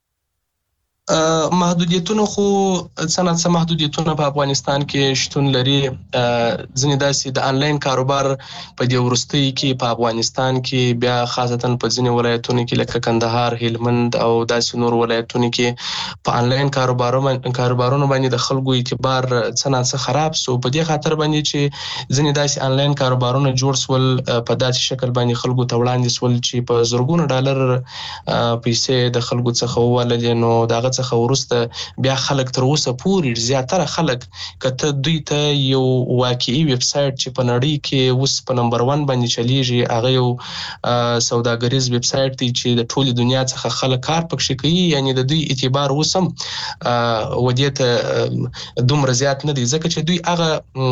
محدودیتونه خو څنګه محدودیتونه په افغانستان کې شتون لري ځینې داسې د انلاین کاروبار په دې ورستۍ کې په افغانستان کې بیا خاصتا په ځینې ولایتونو کې لکه کندهار هلمند او داسې نور ولایتونو کې په انلاین کاروبارونو باندې د خلکو اعتبار څنګه خراب سو په دې خاطر باندې چې ځینې داسې انلاین کاروبارونه جوړ سول په داسې شکل باندې خلکو ته وړاندې سول چې په زرګونو ډالر پیسې د خلکو څخه ولې نو دغه څخه ورسته بیا خلک تر اوسه پورې زیاتره خلک کته دوی ته یو واقعي ویب سټ چې په نړۍ کې اوس په نمبر 1 باندې چلیږي هغه یو سوداګریز ویب سټ دی چې د ټولي دنیا څخه خلک کار پکې کوي یعنی د دوی اعتبار وسم ودیته دومره زیات نه دی ځکه چې دوی هغه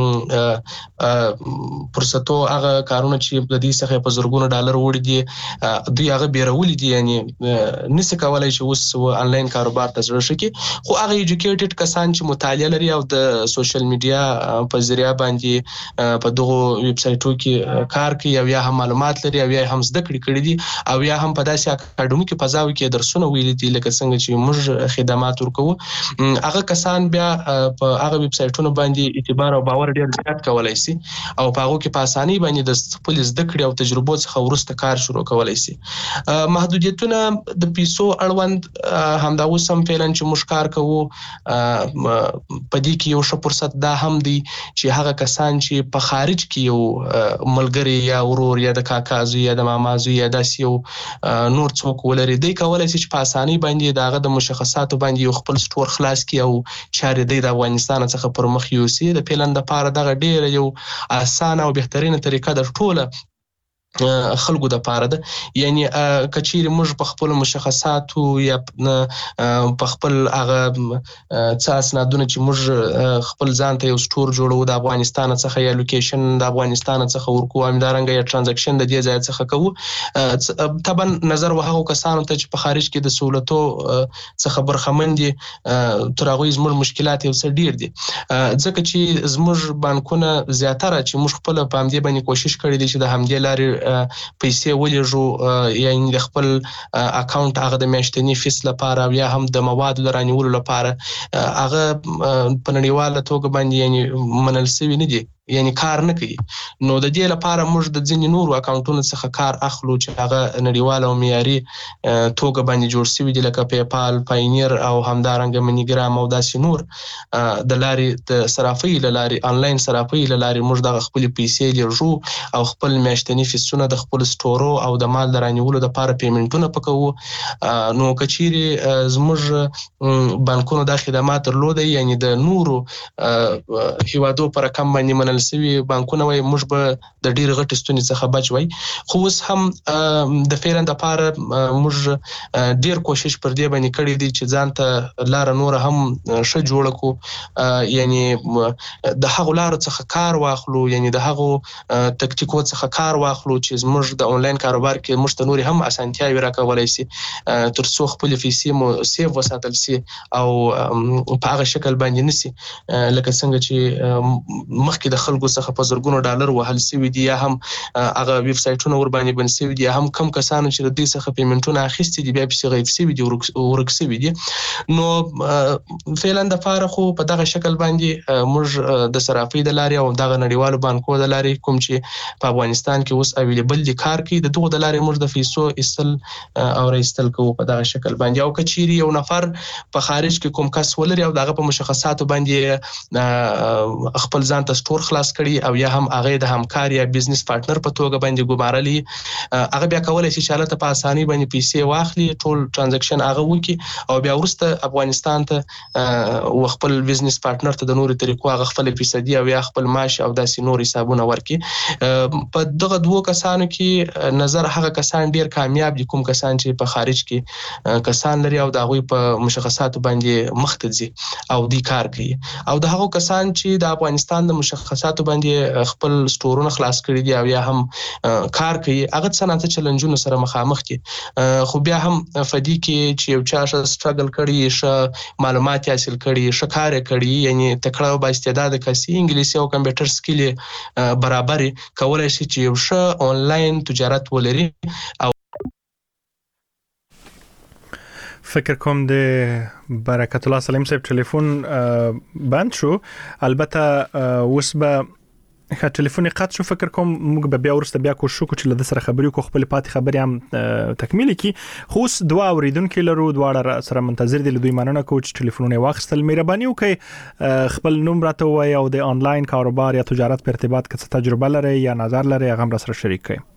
فرصتو هغه کارونه چې د دې څخه په زرګونو ډالر وړي دي دوی هغه بیرولې دي یعنی نس کولای شي اوس آنلاین کاروبار ته زړه شي خو هغه ایجوکیټډ کسان چې مطالعه لري او د سوشل میډیا په ذریعہ باندې په دغه ویب سټو کې کار کوي او یا هم معلومات لري او یا هم زده کړې دي او یا هم په داسې اکاډمیک فضاو کې درسونه ویل دي لکه څنګه چې موږ خدمات ورکوو هغه کسان بیا په هغه ویب سټونو باندې اعتبار او باور ډیر زیات کولای شي او په هغه کې په اسانۍ باندې د خپل زده کړې او تجربو څخه ورسته کار شروع کولای شي محدودیتونه د پیسو اړوند همدا وسم فعلا چې مشکار کوو په دې کې یو ښه فرصت دا هم دی چې هغه کسان چې په خارج کې یو ملګری یا ورور یا د کاکا زوی یا د ماما زوی یا داسې یو نور څوک ولري دی کولای شي چې په اسانۍ باندې دغه د مشخصاتو باندې یو خپل سٹور خلاص کړي او چارې د افغانستان څخه پر مخ یوسي د پلان د پاره دغه ډیر یو اسانه او بهترینه طریقه د ټوله خلکو د پاره ده. یعنی کچیر موږ په خپل مشخصاتو یا په خپل هغه اسنادونه چې موږ خپل ځان ته یو سټور جوړو د افغانستان څخه یا لوکیشن د افغانستان څخه ورکو همدارنګه یا ترانزیکشن د دې ځای څخه کوو. طبعا نظر وهغه کسانو ته چې په خارج کې د سہولتو څخه برخمن دي تر هغه زموږ مشکلات یو څه ډیر دي ځکه چې زموږ بانکونه زیاتره چې موږ خپل په همدې باندې کوشش کړی دي چې د همدې لارې پیسې ولېږو یعنی د خپل اکاونټ هغه د میاشتني فیس لپاره یا هم د موادو رانیولو لپاره هغه په نړیواله توګه باندې یعنی منل شوی نه دي یعنی کار نه کوي. نو د دې لپاره موږ د ځینې نورو اکاونټونو څخه کار اخلو چې هغه نړیواله او معیاري توګه باندې جوړ شوي دي لکه پیپال، پاینیر او همدارنګه منیګرام او داسې نور د لارې د صرافۍ له لارې انلاین صرافۍ له لارې موږ د خپل پیسې لېږو او خپل میاشتني فیسونه د خپل سټورو او د مال درانیولو لپاره پیمنټونه پکوو. نو کچيري زموږ بانکونو د خدمات درلوده یعنی د نورو هیوادو پر رقم باندې منل سوي بانکونه وای موږ به د ډیر غټ ستوني څخه بچ وای. خو اوس هم د فعلن د پاره موږ ډیر کوشش پر دې باندې کړی دی چې ځان ته لار نور هم ښه جوړ کو یعنی د هغه لار څخه کار واخلو یعنی د هغه تکتیکو څخه کار واخلو چې موږ د انلاین کاروبار کې موږ ته نور هم اسانتیاوي راکولای شي تر څو خپل پیسې مو سیف وساتل شي او په هغه شکل باندې نسی لکه څنګه چې مخکې د خلکو څخه په زرګونو ډالر وهل شوی دي یا هم هغه ویب سایټونه ور باندې بند شوی دي هم کم کسانو چې د دې څخه پیمنټونه اخیستي دي بیا پیسې غیب شوی دي ورک شوی دي. نو فعلا د فارغ خو په دغه شکل باندې موږ د صرافۍ د لارې او دغه نړیوالو بانکو د لارې کوم چې په افغانستان کې اوس اویلیبل دي کار کوي د دغه د لارې موږ د پیسو ایستل او راایستل کوو په دغه شکل باندې. او کچيري یو نفر په خارج کې کوم کس ولري او دغه په مشخصاتو باندې خپل ځان ته سٹور خلاص کړي او یا هم هغه د همکار یا بزنس پارټنر په توګه باندې ګمارلي هغه بیا کولای شي چې حالت په اساني باندې پیسې واخلي ټول ترانزیکشن هغه وکي او بیا ورسته افغانستان ته خپل بزنس پارټنر ته د نوري طریقو هغه خپل فیصدي او یا خپل معاش او داسې نور حسابونه ورکي. په دغه دوه کسانو کې نظر هغه کسان ډیر کامیاب دي کوم کسان چې په خارج کې کسان لري او د هغه په مشخصاتو باندې مختزي او دی کار کوي او د هغه کسان چې د افغانستان د مشخصاتو باندې خپل سٹورونه خلاص کړي دي او یا هم کار کوي هغه څنګه چیلنجونه سره مخامخ دي. خو بیا هم فدی کې چې یو چا سټرګل کړي ش معلومات حاصل کړي ش کار کړي یعنی تکړه با استعداد کسي انګلیسي او کمپیوټر سکیل برابر کولای شي چې یو ش انلاین تجارت ولري. او فکر کوم د برکت الله سلیم صاحب ټلیفون بند شو البته اوس به ټلیفون قطع شو فکر کوم موږ به بیا ورسته بیا کوشش وکړو چې له سره خبرې کو خپل پاتې خبرې هم تکمیل کی. خو اوس دوا اوریدونکو لرو دواړه سره منتظر دي له دوی مننه کو چې ټلیفونونه واخستل مهرباني وکړئ خپل نوم راته وایي او د انلاین کاروبار یا تجارت په ارتباط کې څه تجربه لري یا نظر لري هغه هم سره شریک کړئ.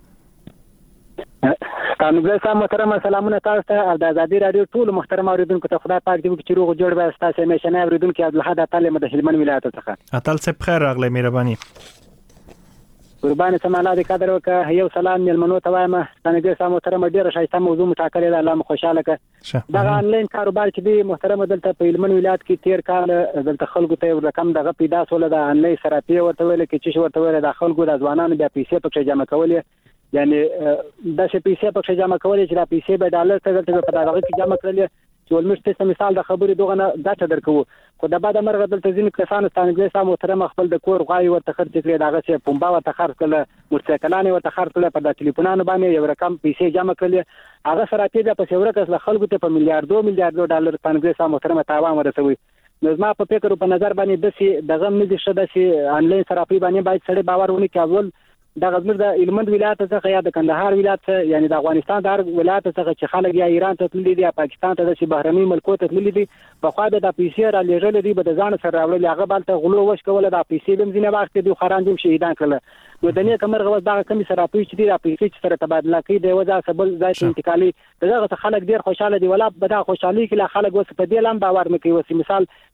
قانونګر صاحب محترم سلامونه تاسو ته او د ازادي رادیو ټول محترم اوریدونکو ته خدای پاک دې وکړي چې روغ جوړ به تاسو همیشه اوریدونکو عبدالحد اتل د هلمند ولایت څخه اتل صاحب خیر راغلی مهرباني قربان سماله دې قدر وکړه یو سلام ملمنو ته وایم قانونګر صاحب محترم ډیره شایسته موضوع مټاکلې ده الله خوشاله کړه دا انلاین کاروبار چې دی محترم دلته په هلمند ولایت کې تیر کال دلته خلکو ته رقم دغه پیدا سول د انلاین صرافي ورته ویل کې چې ورته ویل د خلکو د ځوانانو بیا پیسې پکې جمع کولې یعنی د څه پیسې پکې جمع کولې چې د پیسې به ډالر ته دلته په دغه کې جمع کړل چې ولمشته مثال د خبرې دغه نه ګټه درکو خو د بعد مرغه دلته ځینې کسانو ستانګلې سم محترم خپل د کور غوای ورته خرڅ کړي دغه څه پمبا ورته خرڅ کړل موټرسایکلانه ورته خرڅ کړل په د ټلیفونانو باندې یو رقم پیسې جمع کړل هغه سره چې په څوره کس له خلکو ته په میلیارډو ډالر ستانګلې سم محترم تاوان ورسوي. نو زما په فکر په نظر باندې دغه مې شته چې انلاین صرافي باندې باید سړی باور ونی کې اول د غزمر د هلمند ولایت څخه یا د کندهار ولایت یعنی د افغانستان د ولایت څخه چې خلک یا ایران ته تللي دي یا پاکستان ته د بهرني ملکو ته تللي دي په خوا د پیسې را لېږل دي به د ځان سره راوړل هغه بالته غلو وش کوله د پیسې بم ځینې وخت دي خران دي شهیدان کړل. نو د نه کمر غوښ دا کمی صرافي چې د پیسې سره تبادله کوي د وځه سبل ځای انتقالي دغه خلک ډیر خوشاله دي ولا بدا خوشحالي کې خلک وس په دې لام باور نه کوي وس مثال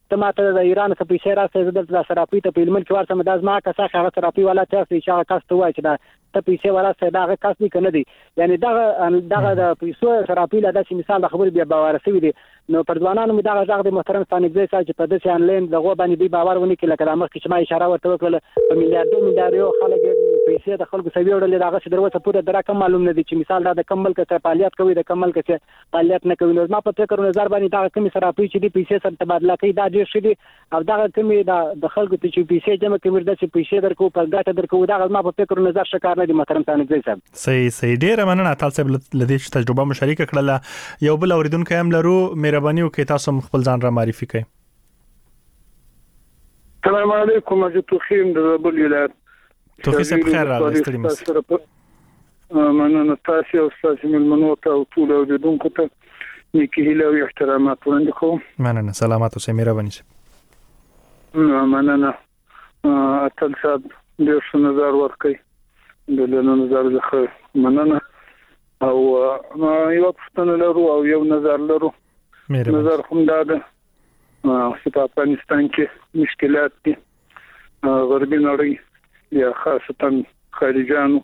ته ماته د ایران څخه پیسې راځي د سراپی ته په علم کې ورته مداز ما کا څه هغه سراپی والا ته چې هغه کس ته وایي چې دا ته پیسې ورته دا هغه کس دی کنه دی یعنی دغه د پیسو سراپی لا د مثال د خبرې بیا باور سوي دي نو پر ځوانانو مې دغه ځاګ د محترم ستانګزی صاحب چې په دې انلاین دغه باندې دی باور ونی کله کله مخکې چې ما اشاره ورته وکړه په میلیارډو خلک پیسې د خلکو سوي وړل دغه چې دروته پوره درکه معلوم نه دي چې مثال دا د کمل کې فعالیت کوي د کمل کې فعالیت نه کوي نو ما په فکر نظر باندې دا کوم سراپی چې دی پیسې سره تبادله کوي دا ډیر شي او دا کوم د خلکو ته چې پیسې جمع کوي د پیسې درکو په ګټه درکو دا ما په فکر نظر شکار نه دي محترم ستانګزی صاحب صحیح ډیر مننه تاسو صاحب لدې تجربه مشارکه کړله یو بل اوریدونکو هم لرو مهرباني وکړئ تاسو خپل ځان را معرفي کړئ. السلام علیکم اجازه توخیم د بل ولایت توخی صاحب خیر راغلی مست مننه تاسو او تاسو ملمنو ته او ټول اوریدونکو ته نیکی هیله او احترامات وړاندې کوم. مننه سلامات اوسئ مهرباني صاحب. مننه اتل صاحب ډیر ښه نظر ورکړي د له نظر څخه مننه او یو پښتنه لرو او یو نظر لرو نظر هم دا ده چې په افغانستان کې مشکلات دي غربي نړۍ یا خاصتا خارجانو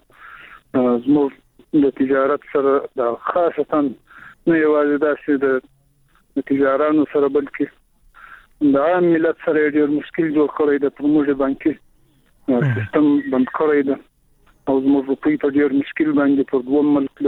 زموږ د تجارت سره د خاصتا نه یوازې داسې د تجارانو سره بلکې د عام ملت سره ډېر مشکل جوړ کړی د پرموج بانکي سیستم بند کړی ده او زموږ روپۍ په ډېر مشکل باندې پر دوه ملک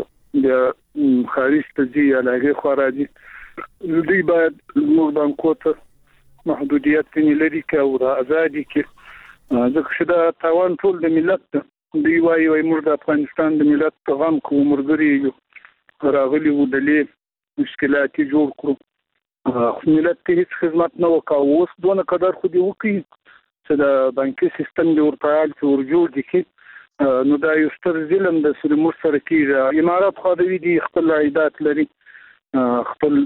له خارج ته ځي یا لهغې خوا راځي دوی باید زموږ بانکو ته محدودیت ځینې لري که او د ازادي کې ځکه چې دا تاوان ټول د ملت ده دوی وایي موږ د افغانستان د ملت په غم کې ملګري یو راغلي وو دلې مشکلات جوړ کړو ملت ته هیڅ خدمت نه وکړو اوس دونه قدر خو دې وکړي چې د بانکي سیستم د ورپال چې ورجوړ دي کې نو دا یو ستر ظلم د سلمور سره کېږي امارات خو دوی دي خپل عایدات لري خپل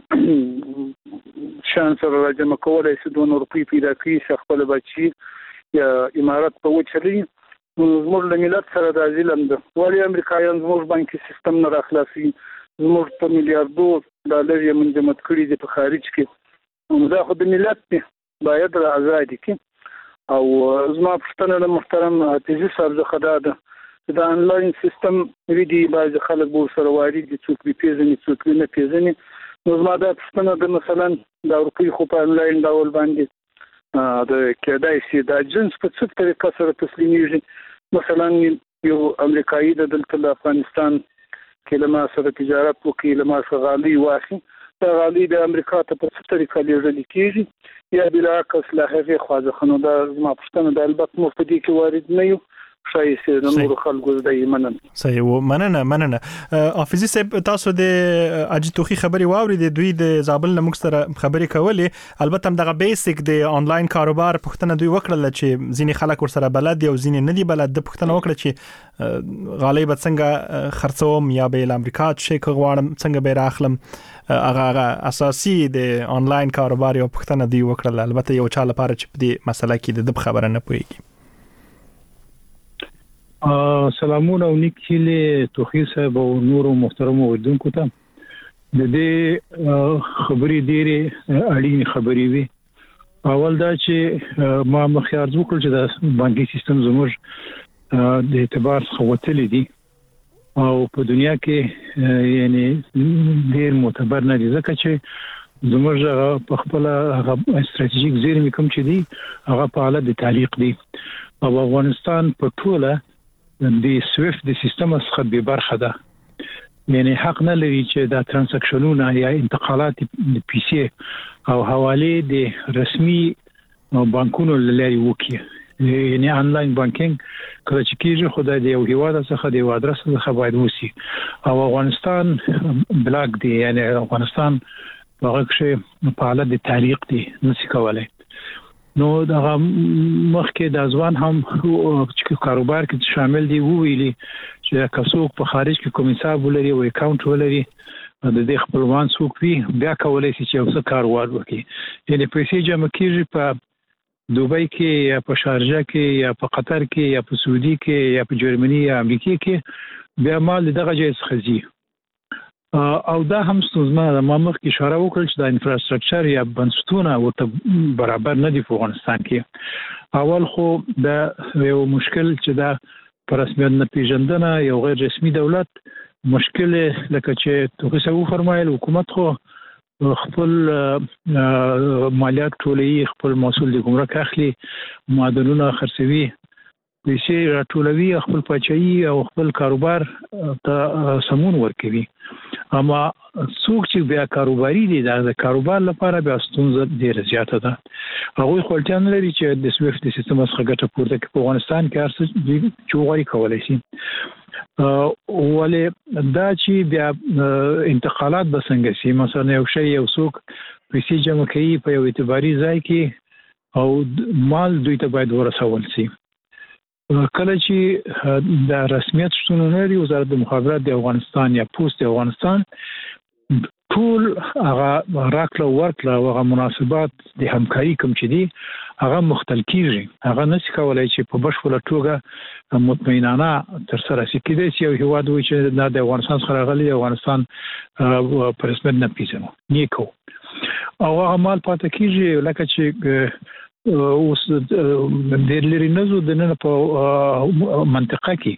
شان سره راجمع کولای شي دونه روپۍ پیدا کړي خپل بچي یا امارات په وچلي زموږ د ملت سره د ظلم ده ولی امریکایان زموږ بانکي سیستم نه راخلاصي زموږ په میلیارډو ډالر یې منجمد کړي دي په خارج کې دا خو د ملت دی باید ازادي کې او زما پښتنه د محترم عزیز صاحب څخه دا ده د انلاین سیستم ویدي باز خلک بول سره واري دي څوک پیژني څوک نه پیژني نو زما دا پښتنه د مثلا د روپۍ خو په انلاین ډول باندې د کېدای شي د جنس په څه طریقه سره تسلیمېږي مثلا یو امریکایي د دلته افغانستان کې له ما سره تجارت وکړي له ما سره غالي واخلي دا غالي د امریکا ته په څه طریقه لیږل کېږي یا بالعکس له هغې خوا ځخه نو دا زما پښتنه د البته موږ په دې کې وارد نه یو شایسته د نور خلکو د مننه صحیح و مننه حافظي صاحب تاسو د اجي توخي خبري واوري دوی د زابل نمک سره خبري کولې البته هم دغه بیسیک د انلاین کاروبار پښتنه دوی وکړل چې ځینې خلک ور سره بلد دي او ځینې نه دي بلد د پښتنه وکړه چې غالي به څنګه خرڅوم یا به امریکا شي کوغواړم څنګه به راخلم هغه اساسي د انلاین کاروبار یو پښتنه دوی وکړل البته یو چا لپاره چې په دې مسله کې د خبره نه پوهیږي سلامونه او نیک هیله توخی صاحب او نور محترم اوریدونکو ته د دې خبرې ډېرې اړینې خبرې وي اول دا چې ما مخیار وکړ چې د بانکي سیستم زموږ د اعتبار څخه وتلی دي او په دنیا کې یعنی ډېر معتبر نه دي ځکه چې زموږ په خپل هغه استراتیژیک زیرمې کوم چې دي هغه په حالت د تعلیق دي او افغانستان په ټوله د سویفت د سیستم څخه به برخه ده یعنی حق نه لري چې دا ترانزاکشنونه یا انتقالات د پیسې او حواله د رسمي بانکونو لاري وکړي یعنی انلاین بانکینګ کله چې کیږي خدای دی یو هیواد څخه د ادرس څخه باید وسی او افغانستان بلاک دی یعنی افغانستان هغه چې په حالت د تعلیق دی نشي کولای نو دا مخکې د ځوان هم چې کاروبار کې شامل دي ویلي چې کڅوک په خارج کې کوم حساب ولري او اکاونټ ولري د دې خپلوان څوک وي بیا کولای شي چې اوسه کاروبار وکړي یعنی پیسې جمع کیږي په دوبۍ کې یا په شارجه کې یا په قطر کې یا په سعودي کې یا په جرمني یا امریکا کې بیا مال دغه ځای څخه ځي او دا هم ستونزمنه ما مخکې اشاره وکړل چې د انفراستراکچر یا بنسټونه ورته برابر نه دي په افغانستان کې. اول خو دا یو مشکل چې دا پر رسمیت نه پیژندنه یو غیر رسمي دولت مشکل لکه چې تاسو فرمایل حکومت خو خپل مالیات ټولوي، خپل مسول د ګمرک اخلي، معدنونه خرڅوي، پیسې راټولوي، خپل پاچاهي او خپل کاروبار ته سمون ورکوي. اما څوک چې بیا کاروباري دي دا د کاروبار لپاره بیا ستونزه ډیره زیاته ده. هغوی خپلتیا نه لري چې د سویفټ سیستم څخه ګټه پورته کړي. په افغانستان کې هر څه چې وغواړي کولی شي. ولې دا چې بیا انتقالات به څنګه شي؟ مثلا یو شی یو څوک پیسې جمع کوي په یو اعتباري ځای کې او مال دوی ته باید ورسول شي. کله چې د رسمیت شتون نه لري وزارت د مخابرات د افغانستان یا پوسټ د افغانستان ټول هغه راکړه ورکړه او هغه مناسبات د همکاري کوم چې دي هغه مختل کیږي. هغه نشي کولای چې په بشپړه توګه مطمئنانه تر سره شي. کېدای شي یو هیواد وي چې د افغانستان څخه راغلی افغانستان په رسمیت نه پیژنو نیکو او هغه مال پاتې کیږي لکه چې اوس ډېر لري نزو د نن په منطقه کې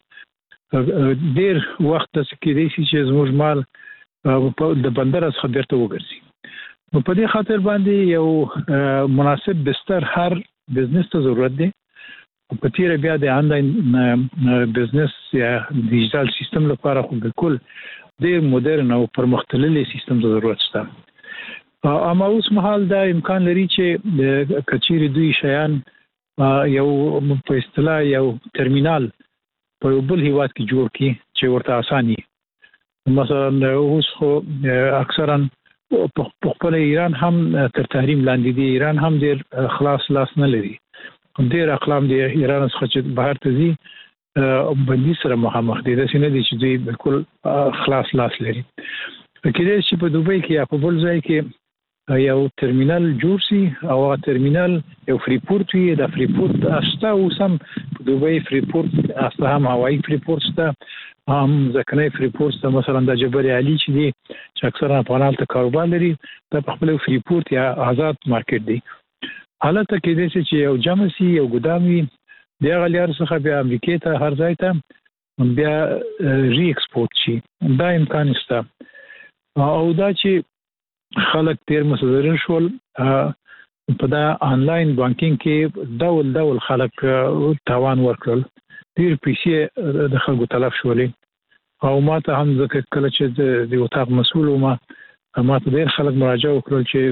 ډېر وخت کې دی چې زموږ مال د بندر څخه بیرته وګرځي. په دې خاطر باندې یو مناسب بستر هر بزنس ته ضرورت دی. په تیر بیا د آنلاین بزنس یا ډیجیټل سیستم لپاره خو بالکل ډېر مدرن او پرمختللی سیستم ضرورت شته. اما اوس مهال دا امکان لري چې کچېری دوی شیان یو په اصطلاح یو ترمینال په بل هیواد کې جوړ کړي چې ورته اساني. مثلا اوس خو اکثرا په خپل ایران هم تر تحریم لاندې دي. ایران هم ډېر خلاص لاس نه لري. ډېر اقلام د ایران څخه چې بهر ته ځي بندي سره مخامخ دي. داسې نه دي چې دوی بالکل خلاص لاس لري. کېدای شي په دوبۍ کې یا په بل ځای کې یو ترمینل جوړ شي او هغه ترمینل یو فریپورت وي. دا فریپورت استه اوس هم په دوبۍ فریپورت استه هم هوایي فریپورت شته، هم ځکنۍ فریپورت شته. مثلا د جبل علي چې دی چې اکثره افغانان ته کاروبار لري دا په خپل فریپورت یا آزاد مارکیټ دی. حالته کېدای شي چې یو جمع شي یو ګدام وي د هغه لار څخه بیا امریکا ته هر ځای ته بیا ری ایکسپورت شي. دا امکان شته. او دا چې خلک ډېر متضرر شول په دا آنلاین بانکینګ کې ډول خلک تاوان ورکړل. ډېر پیسې د خلکو تلف شولې او ما ته هم ځکه کله چې د اتاق مسؤل ما ته ډېر خلک مراجعه وکړل چې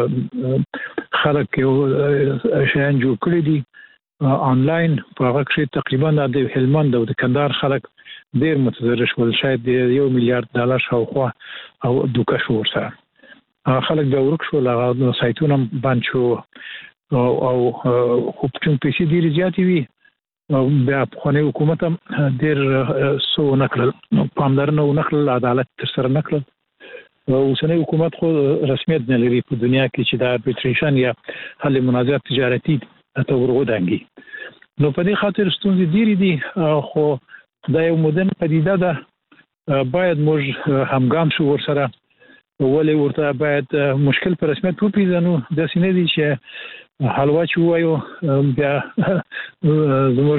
خلک یو شیان جوړ کړي دي آنلاین په هغه کې تقریبا د هلمند او د کندهار خلک ډېر متضرر شول. شاید د $1 میلیارډ شاوخوا او دوکه شو ورسره. خلک بیا ورک شول، هغه سایتونه بند شو او خو چون پیسې ډېرې زیاتې وي بیا پخوانی حکومت هم ډېر څه ونه کړل، پاملرنه ونه کړل، عدالت ترسره نه کړل. اوسنی حکومت خو رسمیت نه لري په دنیا کې چې د اربیټریشن یا حل منازعات تجارتي ته ورغودانګي. نو په دې خاطر ستونزې ډېرې دي خو دا یو مدرن پدیده ده. باید موږ همګام شو ورسره. ولې ورته باید مشکل په رسمیت وپېژنو. داسې نه دي چې حلوا چې ووایو بیا زموږ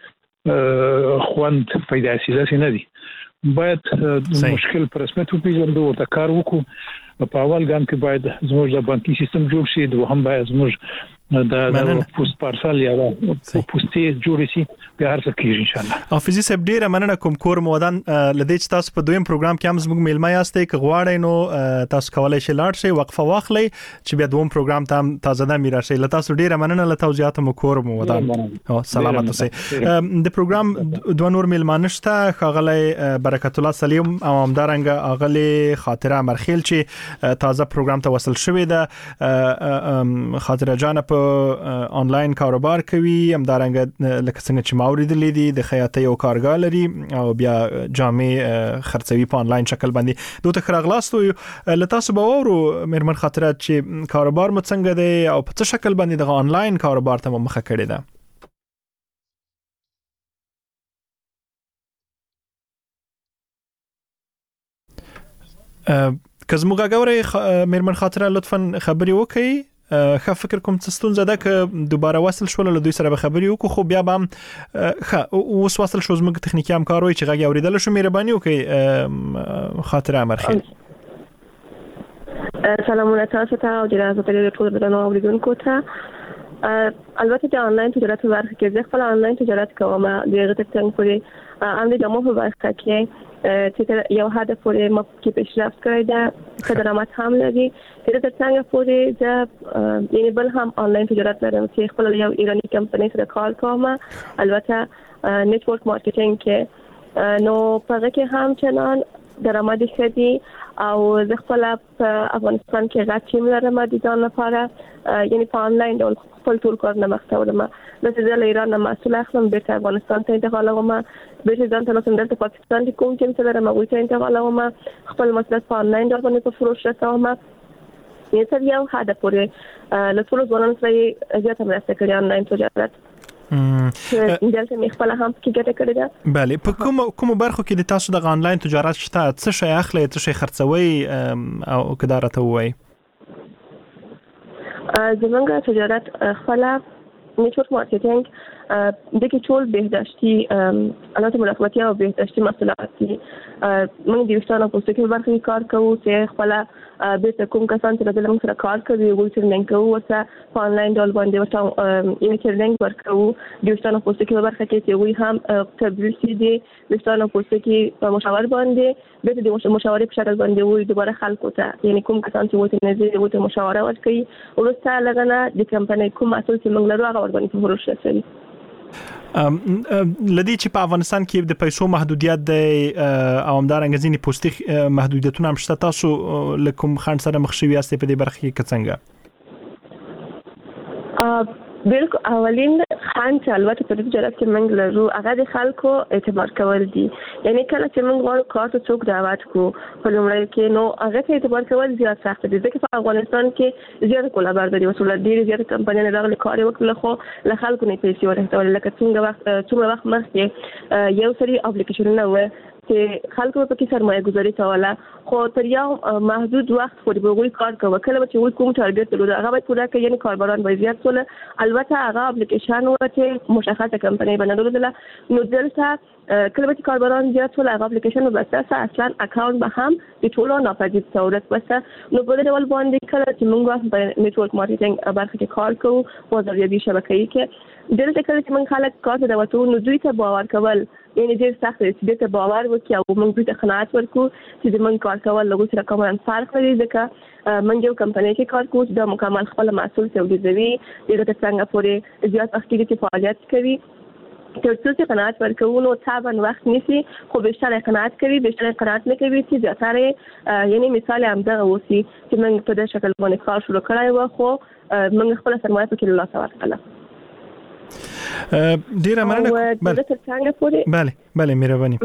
خوند پیدا شي. داسې نه دي. باید مشکل په رسمیت وپېژنو، ورته کار وکړو. په اول ګام کې باید زموږ د بانکي سیستم جوړ شي. دوهم باید زموږ د پوسټ پارسل یا پوسټي جوړ شي. به هر څه کېږي ان شاء الله. حافظي صاحب ډیره مننه کوم کور مودان لدې چې تاسو په دویم پروګرام کې هم زموږ میلمه یاستئ. که غواړئ نو تاسو کولای شئ لاړ شئ وقفه واخلئ چې بیا دوم پروګرام ته تازه ده میرا شئ. تاسو ډیره مننه له توضیحات مو کور مودان. او سلامات اوسئ. د پروګرام دوه نور میلمانه شته، ښاغلی برکت الله سلیم او همدارنګه اغلی خاطره مرخیل چې تازه پروګرام ته وصل شوې ده. خاطره جان په آنلاین کاروبار کوي، همدارنګه لکه څنګه چې ما اوریدلې دي د خیاطۍ او کارګاه لري او بیا جامې خرڅوي په آنلاین شکل باندې. دوی ته خراغلاستو لتاسو به ورو مرمن خاطرات چې کاروبار مو څنګه دی او په څه شکل باندې د آنلاین کاروبار ته مخه کړی ده. که زموږ غوړې مېرمن خاطره لطفا خبري وکړي. خو فکر کوم چې ستونزه ده که دوباره وصل شول له دوی سره به خبري وکړو، خو بیا به اوس وصل شو زموږ تخنیکی همکار وي چې غږ اوریدل شو. مهرباني وکړئ خاطره امرخیل. سلامونه تاسو ته او جنازه ته ټول درنو اوریدونکو ته. البته د آنلاین تجارت په برخه کې زه خپل آنلاین تجارت کوم. دغه څنګه پورې د جامو په برخه کې چې یو هدف پورې ما کې پیشرفت کړی دا خدمات هم لري. دغه څنګه پورې زه یعنی بل هم آنلاین تجارت لرم چې خپل یو ایرانی کمپنی سره کار کوم. البته نتورک مارکیټینګ کې نو په هغه کې هم چنان درآمد ښه او زه خپل په افغانستان کې غټ ټیم لرم د ځان لپاره، یعنی په آنلاین ډول خپل ټول کارونه مخته وړم. زه له ایران نه مسؤل اخلم، بیرته افغانستان ته انتقالوم، بیرته ځان ته د پاکستان د کوم ټیم سره هغوی ته انتقالوم، خپل محصولات په آنلاین ډول باندې په فروش رسوم. یعنې تر یو حده پورې له ټولو ځوانانو سره یې زیاته مرسته کړې آنلاین تجارت. دلته مې خپل هم کې ګټه کړې ده. بله، په کوم برخو کې د تاسو د آنلاین تجارت شته؟ څه شی اخلي، څه شی خرڅوي او کدا راته وایي؟ زمونږ تجارت خپل نتورک مارکیټینګ د کې ټول بهداشتي البته مراقبتي او بهداشتي محصولات دي. موږ د ویښتانو په پوستکي برخه کې کار کوو چې خپل بیرته کوم کسان چې د موږ سره کار کوي وایي ټریننګ کوو، ورته په آنلاین ډول باندې ورته یعنې ټریننګ ورکوو. د ویښتانو په پوستکي برخه کې چې وایي هم تبدیل شي دي ویښتانو پوستکي په مشاور باندې بیرته د مشاورې په شکل باندې وایي دوباره خلکو ته، یعنې کوم کسان چې وایي نه ځي وایي ته مشاوره ورکوي، وروسته لږه نه د کمپنۍ کوم محصول چې موږ لرو هغه ورباندې په فروش رسوي. لدی چې په افغانستان کې د پیسو محدودیت دی او همدارنګه ځینې پوستي محدودیتونه هم شته، تاسو له کوم خنډ سره مخ شوي یاستئ په دې برخه کې که څنګه؟ بالکل اولین خنډ چې البته په تجارت کې موږ لرو هغه د خلکو اعتبار کول دي. یعنې کله چې موږ غواړو کار ته څوک دعوت کړو په لومړی کې نو هغه ته اعتبار کول زیات سخت دي، ځکه په افغانستان کې زیات کولابرداري وسوله ډېرې زیاتې کمپنیانې راغلې کار یې وکړله خو له خلکو نه پیسې ورهیستولې. لکه څومره وخت مخکې یو سری اپلیکیشنونه وه چې خلکو په کې سرمایه گذاري کوله خو تر یو محدود وخت پورې به هغوی کار کوه. کله به چې هغوی کوم ټارګټ درلود هغه باید پوره کړي، یعنې کاربران به زیات شوله. البته هغه اپلیکیشن و چې مشخصه کمپنۍ به نه درلودله. نو دلته کله به چې کاربران زیات شول هغه اپلیکیشن به بسته اصلا اکاونټ به هم د ټولو ناپدید صورت بسته. نو په دې ډول باندې کله چې موږ په نتورک مارکیټینګ برخه کې کار کوو بازاریابي شبکه‌ایي کې دلته کله چې موږ خلک کار ته دعوت کوو نو دوی ته باور کول یعنې ډېر سخت دی چې دوی ته باور وکړي او موږ دوی ته قناعت ورکړو چې د موږ کار کول له هغوی سره کومه فرق لري، ځکه موږ یو کمپنۍ کې کار کوو چې دا مکمل خپل محصول تولیدوي، دغه ته څنګه پورې زیات وخت کېږي چې فعالیت کوي. تر څو چې قناعت ورکوو نو طبعا وخت نیسي خو بیشتره قناعت کوي، بیشتره قناعت نه کوي چې زیاتره یعنې مثال همدغه اوسي چې موږ په دې شکل باندې کار شروع کړی و خو موږ خپله سرمایه پکې له لاسه ورکړله. ډیره مننه. بله مهرباني.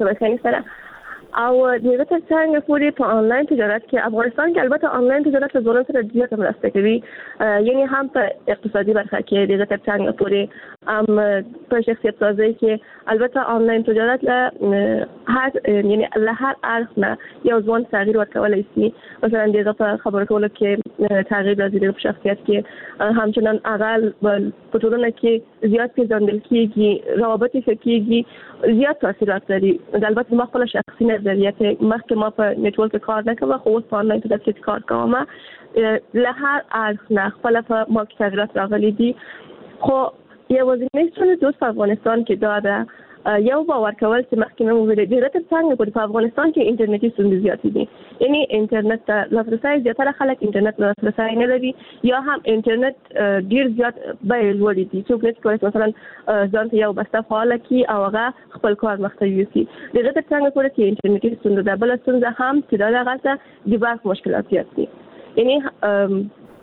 او دغه ترڅنګ پورې په آنلاین تجارت کې افغانستان کې البته آنلاین تجارت له ځوانانو سره ډېره مرسته کوي، یعنې هم په اقتصادي برخه کې دغه ترڅنګ پورې هم په شخصیت سازۍ کې البته آنلاین تجارت له هر اړخ نه یو ځوان تغییر ورکولی شي. مثلا دغه په خبرو کولو کې تغییر راځي، دغه په شخصیت کې همچنان هغه په ټولنه کې زیات پیژندل کېږي، روابط یې ښه کېږي، زیات تاثیرات لري. البته ما خپله شخصي نظریه چې مخکې ما په نیټورک کار نه کوم خو اوس په آنلاین تجارت کې کار کوم، له هر اړخ نه خپله په ما کې تغییرات راغلي دي. خو یوازینۍ ستونزه اوس په افغانستان کې دا ده یو باور کول چې مخکې مې وویلې ډېره ترڅنګ پورې په افغانستان کې انټرنیټي ستونزې زیاتې دي، یعنې انټرنیټ ته لاسرسی زیاتره خلک انټرنیټ لاسرسی نه لري یا هم انټرنیټ ډېر زیات بیې لوړې دي. څوک نشي کولی مثلا ځان ته یو بسته فعاله کړي او هغه خپل کار مخته یوسي. دغه ترڅنګ پورې چې انټرنیټي ستونزه ده. بله ستونزه هم چې دا دغه د برق مشکلات زیات دي، یعنې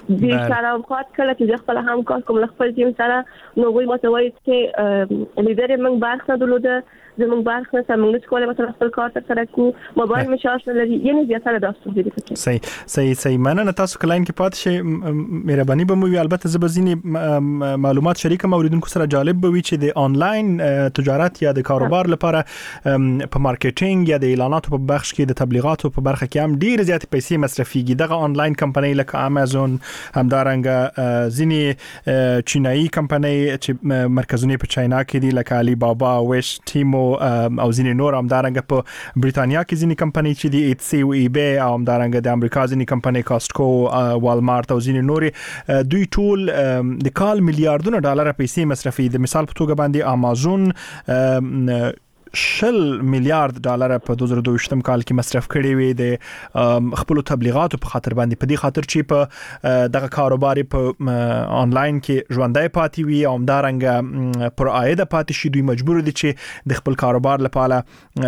د سره خاط کله چې خپل همکار کوم خپل ټیم سره نو وی متوي چې لیدر موږ بارخه درلوده زموږ بارخه سمونږ کولای مثلا خپل کار سره کو موبایل مشاش لري یعنی بیا سره داستو دي صحیح مننه تاسو کلاین کې پات شي مهرباني به مو البته زبزینی معلومات شریکه موریدونکو سره جالب به وي چې د آنلاین تجارت یا د کاروبار لپاره په مارکیټینګ یا د اعلاناتو په بخش کې د تبلیغاتو په برخه کې هم ډیر زیات پیسې مصرفيږي دغه آنلاین کمپنۍ لکه امازون همدارنګه ځینی چینایي کمپنۍ چې مرکزونه په چاینا کې دي لکه علی بابا ویش تیمو او ځینی نور همدارنګه په بریتانیا کې ځینی کمپنۍ چې دي ایتسی او ای بی او همدارنګه د امریکا ځینی کمپنۍ کاستکو والمارت او ځینی نور دوی ټول د کال میلیارډونو ډالر پیسې مصرفي د مثال په توګه باندې امازون 10 میلیارډ ډالر په 2022 کال کې مصرف کړي وي د خپل تبلیغاتو په خاطر باندې په دې خاطر چې په دغه کاروبار په آنلاین کې ژوندۍ پاتې وي او همدارنګه پر عاید پاتې شي دوی مجبور دي چې د خپل کاروبار لپاره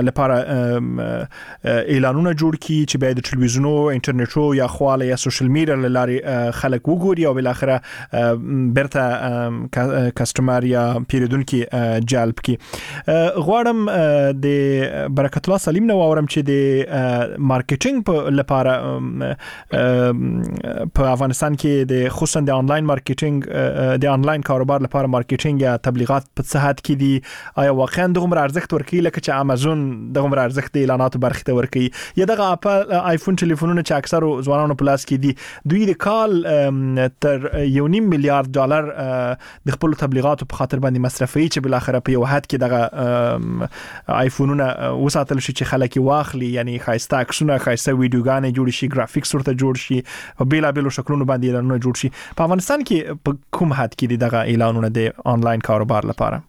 اعلانونه جوړ کړي چې باید د ټلویزیونو انټرنیټو یا خواله یا سوشل میډیا لاري خلک وګوري او بل اخره برته کسٹمر یا پیرودونکو جلب کړي غواړم د برکت الله سلیم نو اورم چې د مارکیټینګ په لپاره په افغانستان کې د خصوصا د آنلاین مارکیټینګ د آنلاین کاروبار لپاره مارکیټینګ یا تبلیغات په صحت کې دي آیا واقعا دغه ارزښت ورکوي لکه چې امازون دغه ارزښت د اعلاناتو برخه ته ورکوي یا دغه اپل آیفون ټلیفونونه چې اکثر ځوانانو په لاس کې دي دوی د کال تر 1.5 میلیارډ ډالر د خپل تبلیغاتو په خاطر باندې مصرفي چې بل اخر په یو حد کې دغه آیفونونه وساتل شي چې خلک واخلي یعنی خاصه عکسونه خاصه ویډیوګانې جوړ شي گرافیکس ورته جوړ شي په بیلابیلو شکلونو باندې اعلانونه جوړ شي په افغانستان کې په کوم حد کې دغه اعلانونه د آنلاین کاروبار لپاره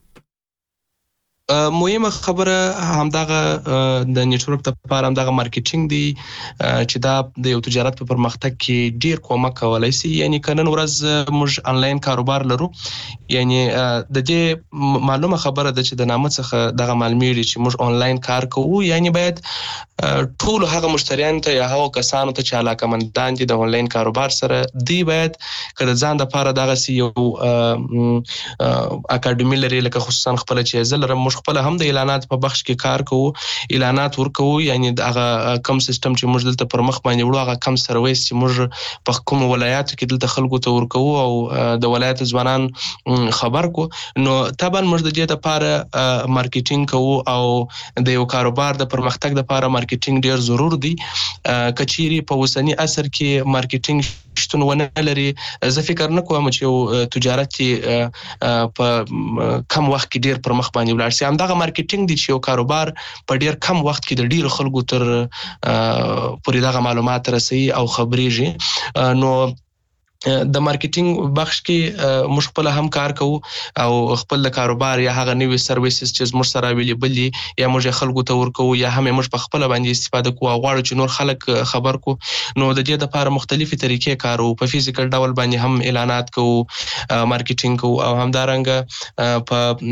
مهمه خبره همدغه د نتورک لپاره همدغه مارکیټینګ دی چې دا د یو تجارت په پرمختګ کې ډیر کومک کولای شي یعنی کنن ورځ موږ آنلاین کاروبار لرو یعنی د دې معلومه خبره ده چې د نامه څخه دغه معلومات چې موږ آنلاین کار کوو یعنی باید ټول هغه مشتریان ته یا هغه کسانو ته چې علاقمندان دي د آنلاین کاروبار سره دی باید کله ځان د لپاره دغه یو اکیډمي لري لکه خصوصا خپل چې زلره موږ خپل هم د اعلانات په بخش کې کار کوو اعلانات ورکوو یعنی هغه کم سیستم چې موږ دلته پر مخ باندې وړو هغه کم سرویس چې موږ په کوم ولایاتو کې دلته خلکو ته ورکوو او د ولایت ځوانان خبر کو نو طبعا موږ د دې لپاره مارکیټینګ کوو او د یو کاروبار د پرمختګ لپاره مارکیټینګ ډیر ضرور دی کچيري په وسنی اثر کې مارکیټینګ شتون ونه لري زه فکر نه کوم چې یو تجارت په کم وخت کې ډیر پر مخ باندې ولاړ شي همدغه مارکیټینګ دي چې یو کاروبار په ډیر کم وخت کې د ډیر خلکو تر پورې دغه معلومات رسي او خبريږي نو د مارکیټینګ بخش کې موږ خپل هم کار کوو او خپل کاروبار یا هغه نوې سرویسز چې موږ سره اویلیبل دي یا موږ خلکو ته ورکو یا هم موږ په خپل باندې استفاده کوو غواړو چې نور خلک خبر کو نو د دې لپاره مختلفي طریقې کارو په فزیکل ډول باندې هم اعلانات کوو مارکیټینګ کوو او همدارنګه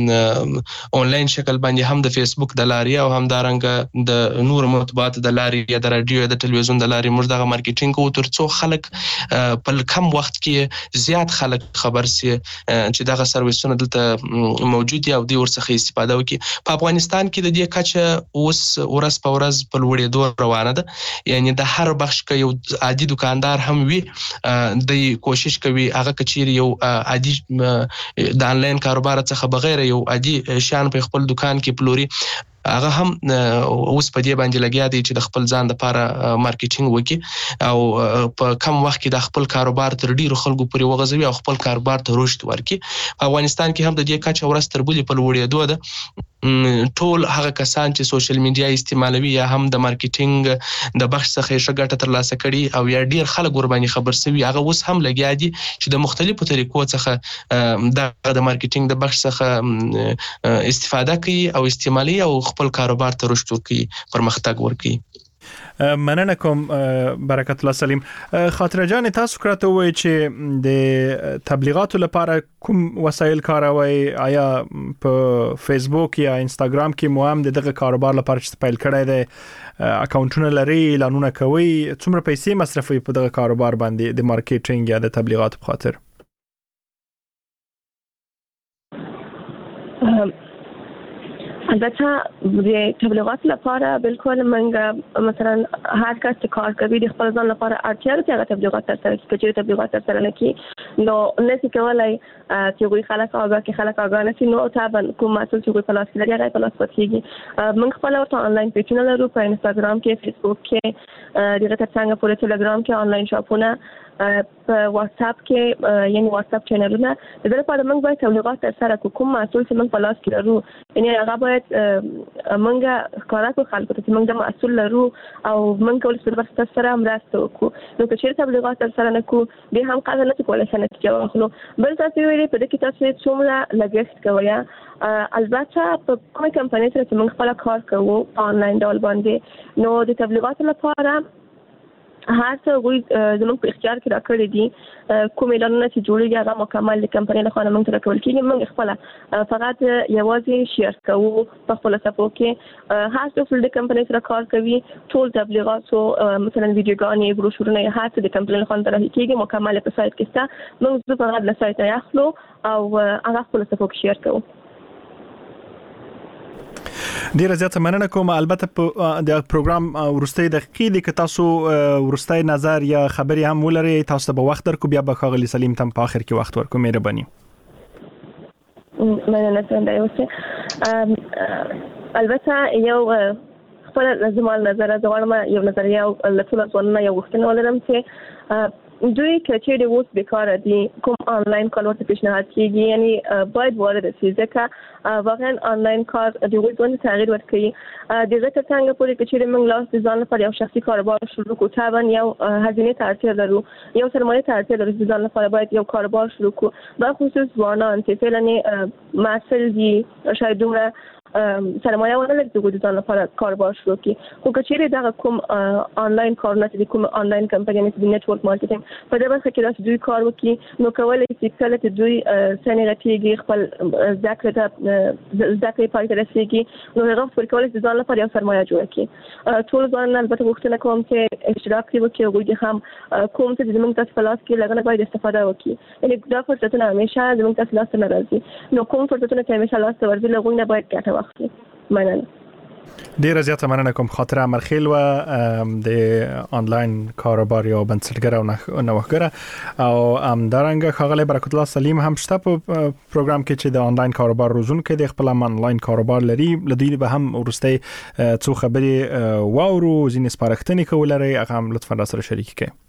په آنلاین شکل باندې هم د فیسبوک د لارې او همدارنګه د نور مطبوعات د لارې یا د رادیو یا د ټلویزیون د لارې موږ دغه مارکیټینګ کوو ترڅو خلک په کم وخت کې زیات خلک خبر سي چې دغه سرویسونه دلته موجود دي او د ورڅخه استفاده وکړي په افغانستان کې د دې کچه اوس ورځ په ورځ په لوړېدو روانه ده یعنی د هر بخش کې یو عادي دکاندار هم وي د کوشش کوي هغه کچيري یو عادي د آنلاین کاروبار څخه بغیر یو عادي شان په خپل دکان کې پلوري هغه هم اوس په دې باندې لګیا دي چې د خپل ځان لپاره مارکیټینګ وکړي او په کم وخت کې د خپل کاروبار تر ډیرو خلکو پورې وغځوي او خپل کاروبار ته رشد ورکړي په افغانستان کې هم د دې کچه ورځ تر بلې په لوړېدو ده ټول هغه کسان چې سوشل میډیا استعمالوي یا هم د مارکیټینګ د بخش څخه ښه ګټه ترلاسه کړي او یا ډیر خلک ور باندې خبر شوي هغه اوس هم لګیا دي چې د مختلفو طریقو څخه د مارکیټینګ د بخش څخه استفاده کوي او استعمالي او خپل کاروبار ته رشد ورکړي پرمختګ ورکړي مننه کوم برکت الله سلیم. خاطره جان تاسو کړه وای چې د تبلیغاتو لپاره کوم وسایل کاروي؟ آیا په فیسبوک یا انستګرام کې مو هم دغه کاروبار لپاره چې پیل کړی دی اکاونټونه لري، اعلانونه کوي، څومره پیسې مصرفوي په دغه کاروبار باندې د مارکیټینګ یا د تبلیغاتو په خاطر؟ البته د تبلیغات لپاره بالکل منګه مثلا هر کس چې کار کوي د خپل ځان لپاره اړتیا لري چې تبلیغات ترسره کړي. چې تبلیغات ترسره نه کړي نو نشي کولای چې وی خلک آگاه نشي، نو طبعا کوم مسول چې په لاس کې لري هغه په لاس پاتېږي. من خپل ورته آنلاین پیجونه لرو په انستګرام کې، فیسبوک کې، دغه ترڅنګ په ټلګرام کې آنلاین شاپونه، په واتس اپ کې یعنی واتس اپ چینلونه. د دې لپاره موږ باید تبلیغات ترسره کړو. کوم مسول چې موږ په لاس کې لرو یعنی هغه باید موږ ښکارا کړو خلکو ته چې موږ د مسول لرو او موږ کول څه سره مرسته وکړو. نو که چیرې تبلیغات ترسره نه کړو به هم قاعده نه کولای شي نتیجه واخلو. بل تاسو ویلي په دې کې تاسو څومره لګښت کوي. البته په کومه کمپنۍ سره چې موږ خپل کار کوو په آنلاین ډول باندې، نو د تبلیغات لپاره هر څه غوښ زموږ په اختیار کې راکړي دي. کوم اعلانونه چې جوړیږي هغه مکمل د کمپنۍ له خوا موږ ته راکول کېږي. موږ خپل فقط یوازې شیر کوو په خپل صفحو کې. هر څه د کمپنۍ سره کار کوي، ټول تبلیغات او مثلا ویډیوګانې، بروشورونه هر څه د کمپنۍ له خوا راځي کېږي مکمل په سایت کې ستا. موږ فقط له سایت نه اخلو او هغه خپل صفحو کې شیر کوو. ډیره زیاته مننه کوم. البته په د پروګرام ورستۍ دقیقې د تاسو ورستۍ نظر یا خبري هم ولري تاسو به وخت درکو، بیا به خاغلی سلیم تم په اخر کې وخت ورکو. مهرباني. مننه څنګه اوسه. البته یو خپل لازم نظر زغړم یو نظریه او لټول ځونه یو وختونه ولرم چې دوی کچې د ووس بیکاره دي، کوم آنلاین کار ورته پیشنهاد کیږي یعنی باید وارد شي ځکه واقعا آنلاین کار د ووس تغییر ورکوي. د ځکه څنګه پورې کچې موږ لاس د ځان لپاره یو شخصي کاروبار شروع کوو، طبعا یو هزینه ته اړتیا لرو، یو سرمایه ته اړتیا لرو چې ځان لپاره باید یو کاروبار شروع کوو. دا خصوص ځوانان چې فعلا مسل دي شاید دومره سرمایه ونه لري چې د ځان لپاره کاروبار شروع کړي. خو کچې دا کوم آنلاین کارونه چې کوم آنلاین کمپنۍ چې د نتورک مارکیټینګ په دې برخه کې راځي دوی کار وکړي، نو کولای شي کله چې دوی څنګه راتېږي خپل ذکر پای ته رسېږي، نو هغه پر کولای شي ځان لپاره یو سرمایه جوړ کړي. ټول ځوانان البته غوښتنه کوم چې اشتراک وکړي او دوی هم کوم څه چې موږ تاسو په لاس کې لګنه باید استفاده وکړي. یعنی دا فرصتونه همیشه زموږ تاسو لاس نه راځي، نو کوم فرصتونه چې همیشه لاس ته ورځي لغوی نه باید ګټه واخلي. مننه. ډیره زیاته مننه کوم. خاطره مرخیل و د آنلاین کاروبار یا بنسټګر او نوښتګر او همدارنګه خاغلی برکت الله سلیم هم شته په پروګرام کې چې د آنلاین کاروبار روزون کې د خپل آنلاین کاروبار لري. لدی به هم ورسته څو خبرې واورو ځینې سپارښتنې کولري، هغه هم لطفا را سره شریک کړئ.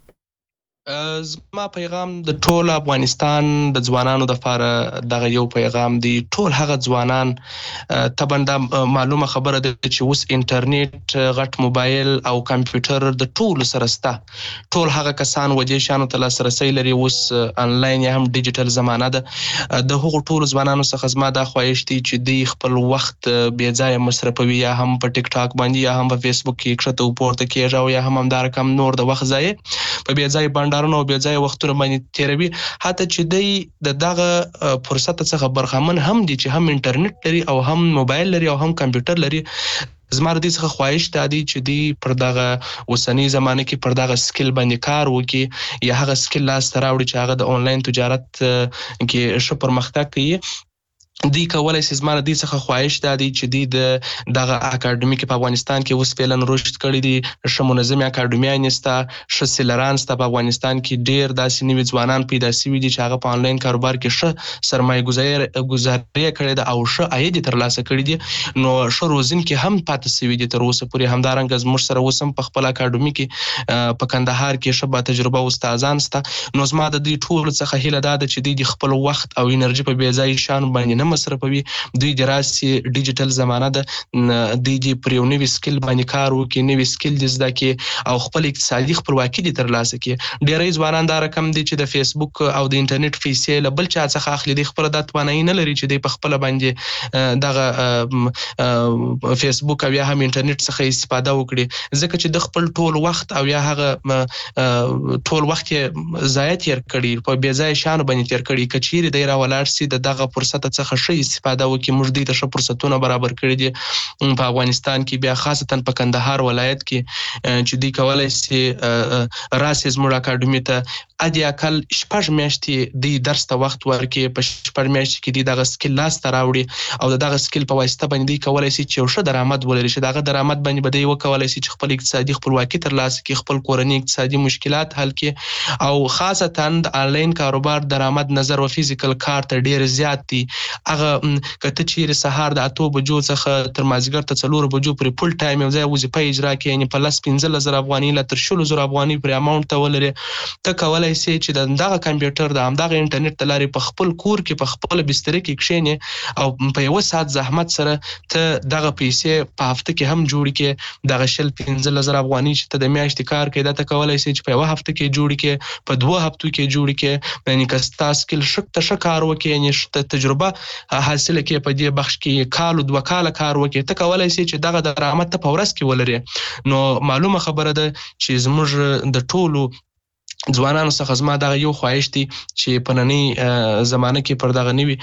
زما پیغام د ټول افغانستان د ځوانانو د لپاره دغه یو پیغام دی. ټول هغه ځوانان تبنده معلومه خبره ده چې اوس انټرنیټ، غټ موبایل او کمپیوټر د ټول سره ستا. ټول هغه کسان ودې شانو ته لاسرسي لري، اوس انلاین یا هم ډیجیټل زمانہ ده. د هغو ټول ځوانانو څخه زما دا خواهش دی چې دوی خپل وخت بې ځایه مصرفوي، یا هم په ټیک ټاک باندې یا هم په فیسبوک کې کښته پورته کېږي او یا هم همدار کم نور د وخت ځای په بې ځای بانډارونو او بې ځای وختونه باندې تیروي. حتی چې دوی دغه فرصت څخه برخمن هم دي چې هم انټرنیټ لري او هم موبایل لري او هم کمپیوټر لري. زما د دې څخه خواهش دی چې دوی پر دغه اوسنۍ زمانه کې پر دغه سکل باندې کار وکړي، یا هغه سکل لاس ته راوړي چې هغه د آنلاین تجارت کې ښه پرمختګ کوي. دی کولای شي زما د دې څخه خواهش دی چې دی دغه اکاډمي کې په افغانستان کې اوس فعلا رشد کړی دي، ښه منظمه اکاډمیانې سته، ښه سیلران سته. په افغانستان کې ډېر داسې نوي ځوانان پیدا شوي دي چې هغه په آنلاین کاروبار کې ښه سرمایه ګزاري کړې ده او ښه عاید ترلاسه کړی دي، نو ښه روزونکي هم پاتې شوي دي تر اوسه پورې. همدارنګه زموږ سره اوس هم په خپل اکاډمي کې په کندهار کې ښه با تجربه استادان سته. نو زما د دې ټول څخه هیله ده چې دوی خپل وخت او انرژي په بې ځای شیانو باندې نه نه مصرفوي دوی د راسي ډیجیټل زمانہ ده د پر یو نوې سکل باندې کار وکړي نوې سکل د زده کې او خپل اقتصادي خپلواکي د ترلاسه کړي ډېری ځوانان دا رقم دي چې د فیسبوک او د انټرنیټ پیسې له بل چا څخه اخلي د خپل د توانایي نه لري چې د خپل باندې دغه فیسبوک او یا هم انټرنیټ څخه استفاده وکړي ځکه چې د خپل ټول وخت او یا هغه ټول وخت ضایع تیر کړي په بې ځای شان باندې تیر کړي کچېری د راولاړ سي دغه فرصت څخه ښه استفاده وکړي موږ دې ته ښه فرصتونه برابر کړي دي په افغانستان کې بیا خاصتا په کندهار ولایت کې چې دوی کولای شي راسي زموږ اکاډمي ته ادي اقل شپږ میاشتې د درس ته وخت ورکړي په شپږ میاشتې کې دغه سکل لاس ته راوړي او دغه سکل په واسطه باندې کولای شي چې ښه درآمد ولري چې دغه درآمد باندې بده یو کولای شي چې خپل اقتصادي خپلواکي ترلاسه کړي خپل کورنۍ اقتصادي مشکلات حل کړي او خاصتا د انلاین کاروبار درآمد نظر او فزیکل کار ته ډیر زیات دي هغه کته چې سهار د 8 بجو څخه تر مازیګر ته 4 بجو پر فل ټایم یو ځای وظیفه اجرا کوي یعنی په لاس 15000 افغانۍ لا تر 16000 افغانۍ پر اماونت ته ولري ته کولای شي چې دغه کمپیوټر د همدغه انټرنیټ د لارې په خپل کور کې په خپل بستر کې کښینې او په یو ساعت زحمت سره ته دغه پیسې په هفته کې هم جوړ کې دغه 15000 افغانۍ چې ته د میاشتې کار کوي دا ته کولای شي چې په یو هفته کې جوړ کې په 2 هفتو کې جوړ کې یعنی که تاسو سکل شک کار وکړي یعنی تجربه حاصله کې په دې بخش کې کال او 2 کال کار وکړي ته کولای شي چې دغه درآمد ته په ورځ کې ولري نو معلومه خبره ده چې زموږ د ټولو ځوانانو څخه زما دغه یو خواهش دی چې په نننۍ زمانه کې پر دغه نوي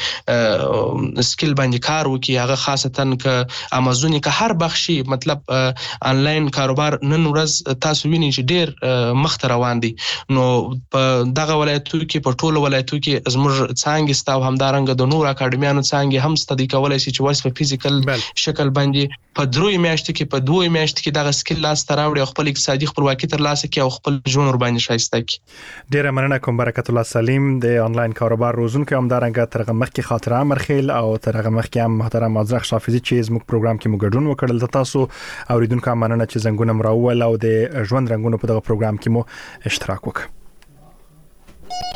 سکل باندې کار وکړي هغه خاصتا که امازون که هر بخشي مطلب انلاین کاروبار نن ورځ تاسو وینئ چې ډیر مخته روان دي نو په دغه ولایتو کې په ټولو ولایتو کې زموږ څانګې ستا او همدارنګه د نور اکاډمیانو څانګې هم ستدي کولای شي چې ورس په فزیکل شکل باندې په 3 میاشتو کې په 2 میاشتو کې دغه سکل لاس ته راوړي او خپل اقتصادي خپلواکي ترلاسه کړي او خپل ژوند ور باندې شایسته ډیره مننه کوم برکت الله سلیم د انلاین کاروبار روزونکو هم دارنګه ترغه مخکې خاطره امرخیل او ترغه مخکې هم محترم ازرخ حافظي چې زموږ پروګرام کې موږ ګډون وکړل تاسو اوریدونکو مننه چې زنګونه مراول او د ژوند رنگونو په دغه پروګرام کې مو اشتراک وکړ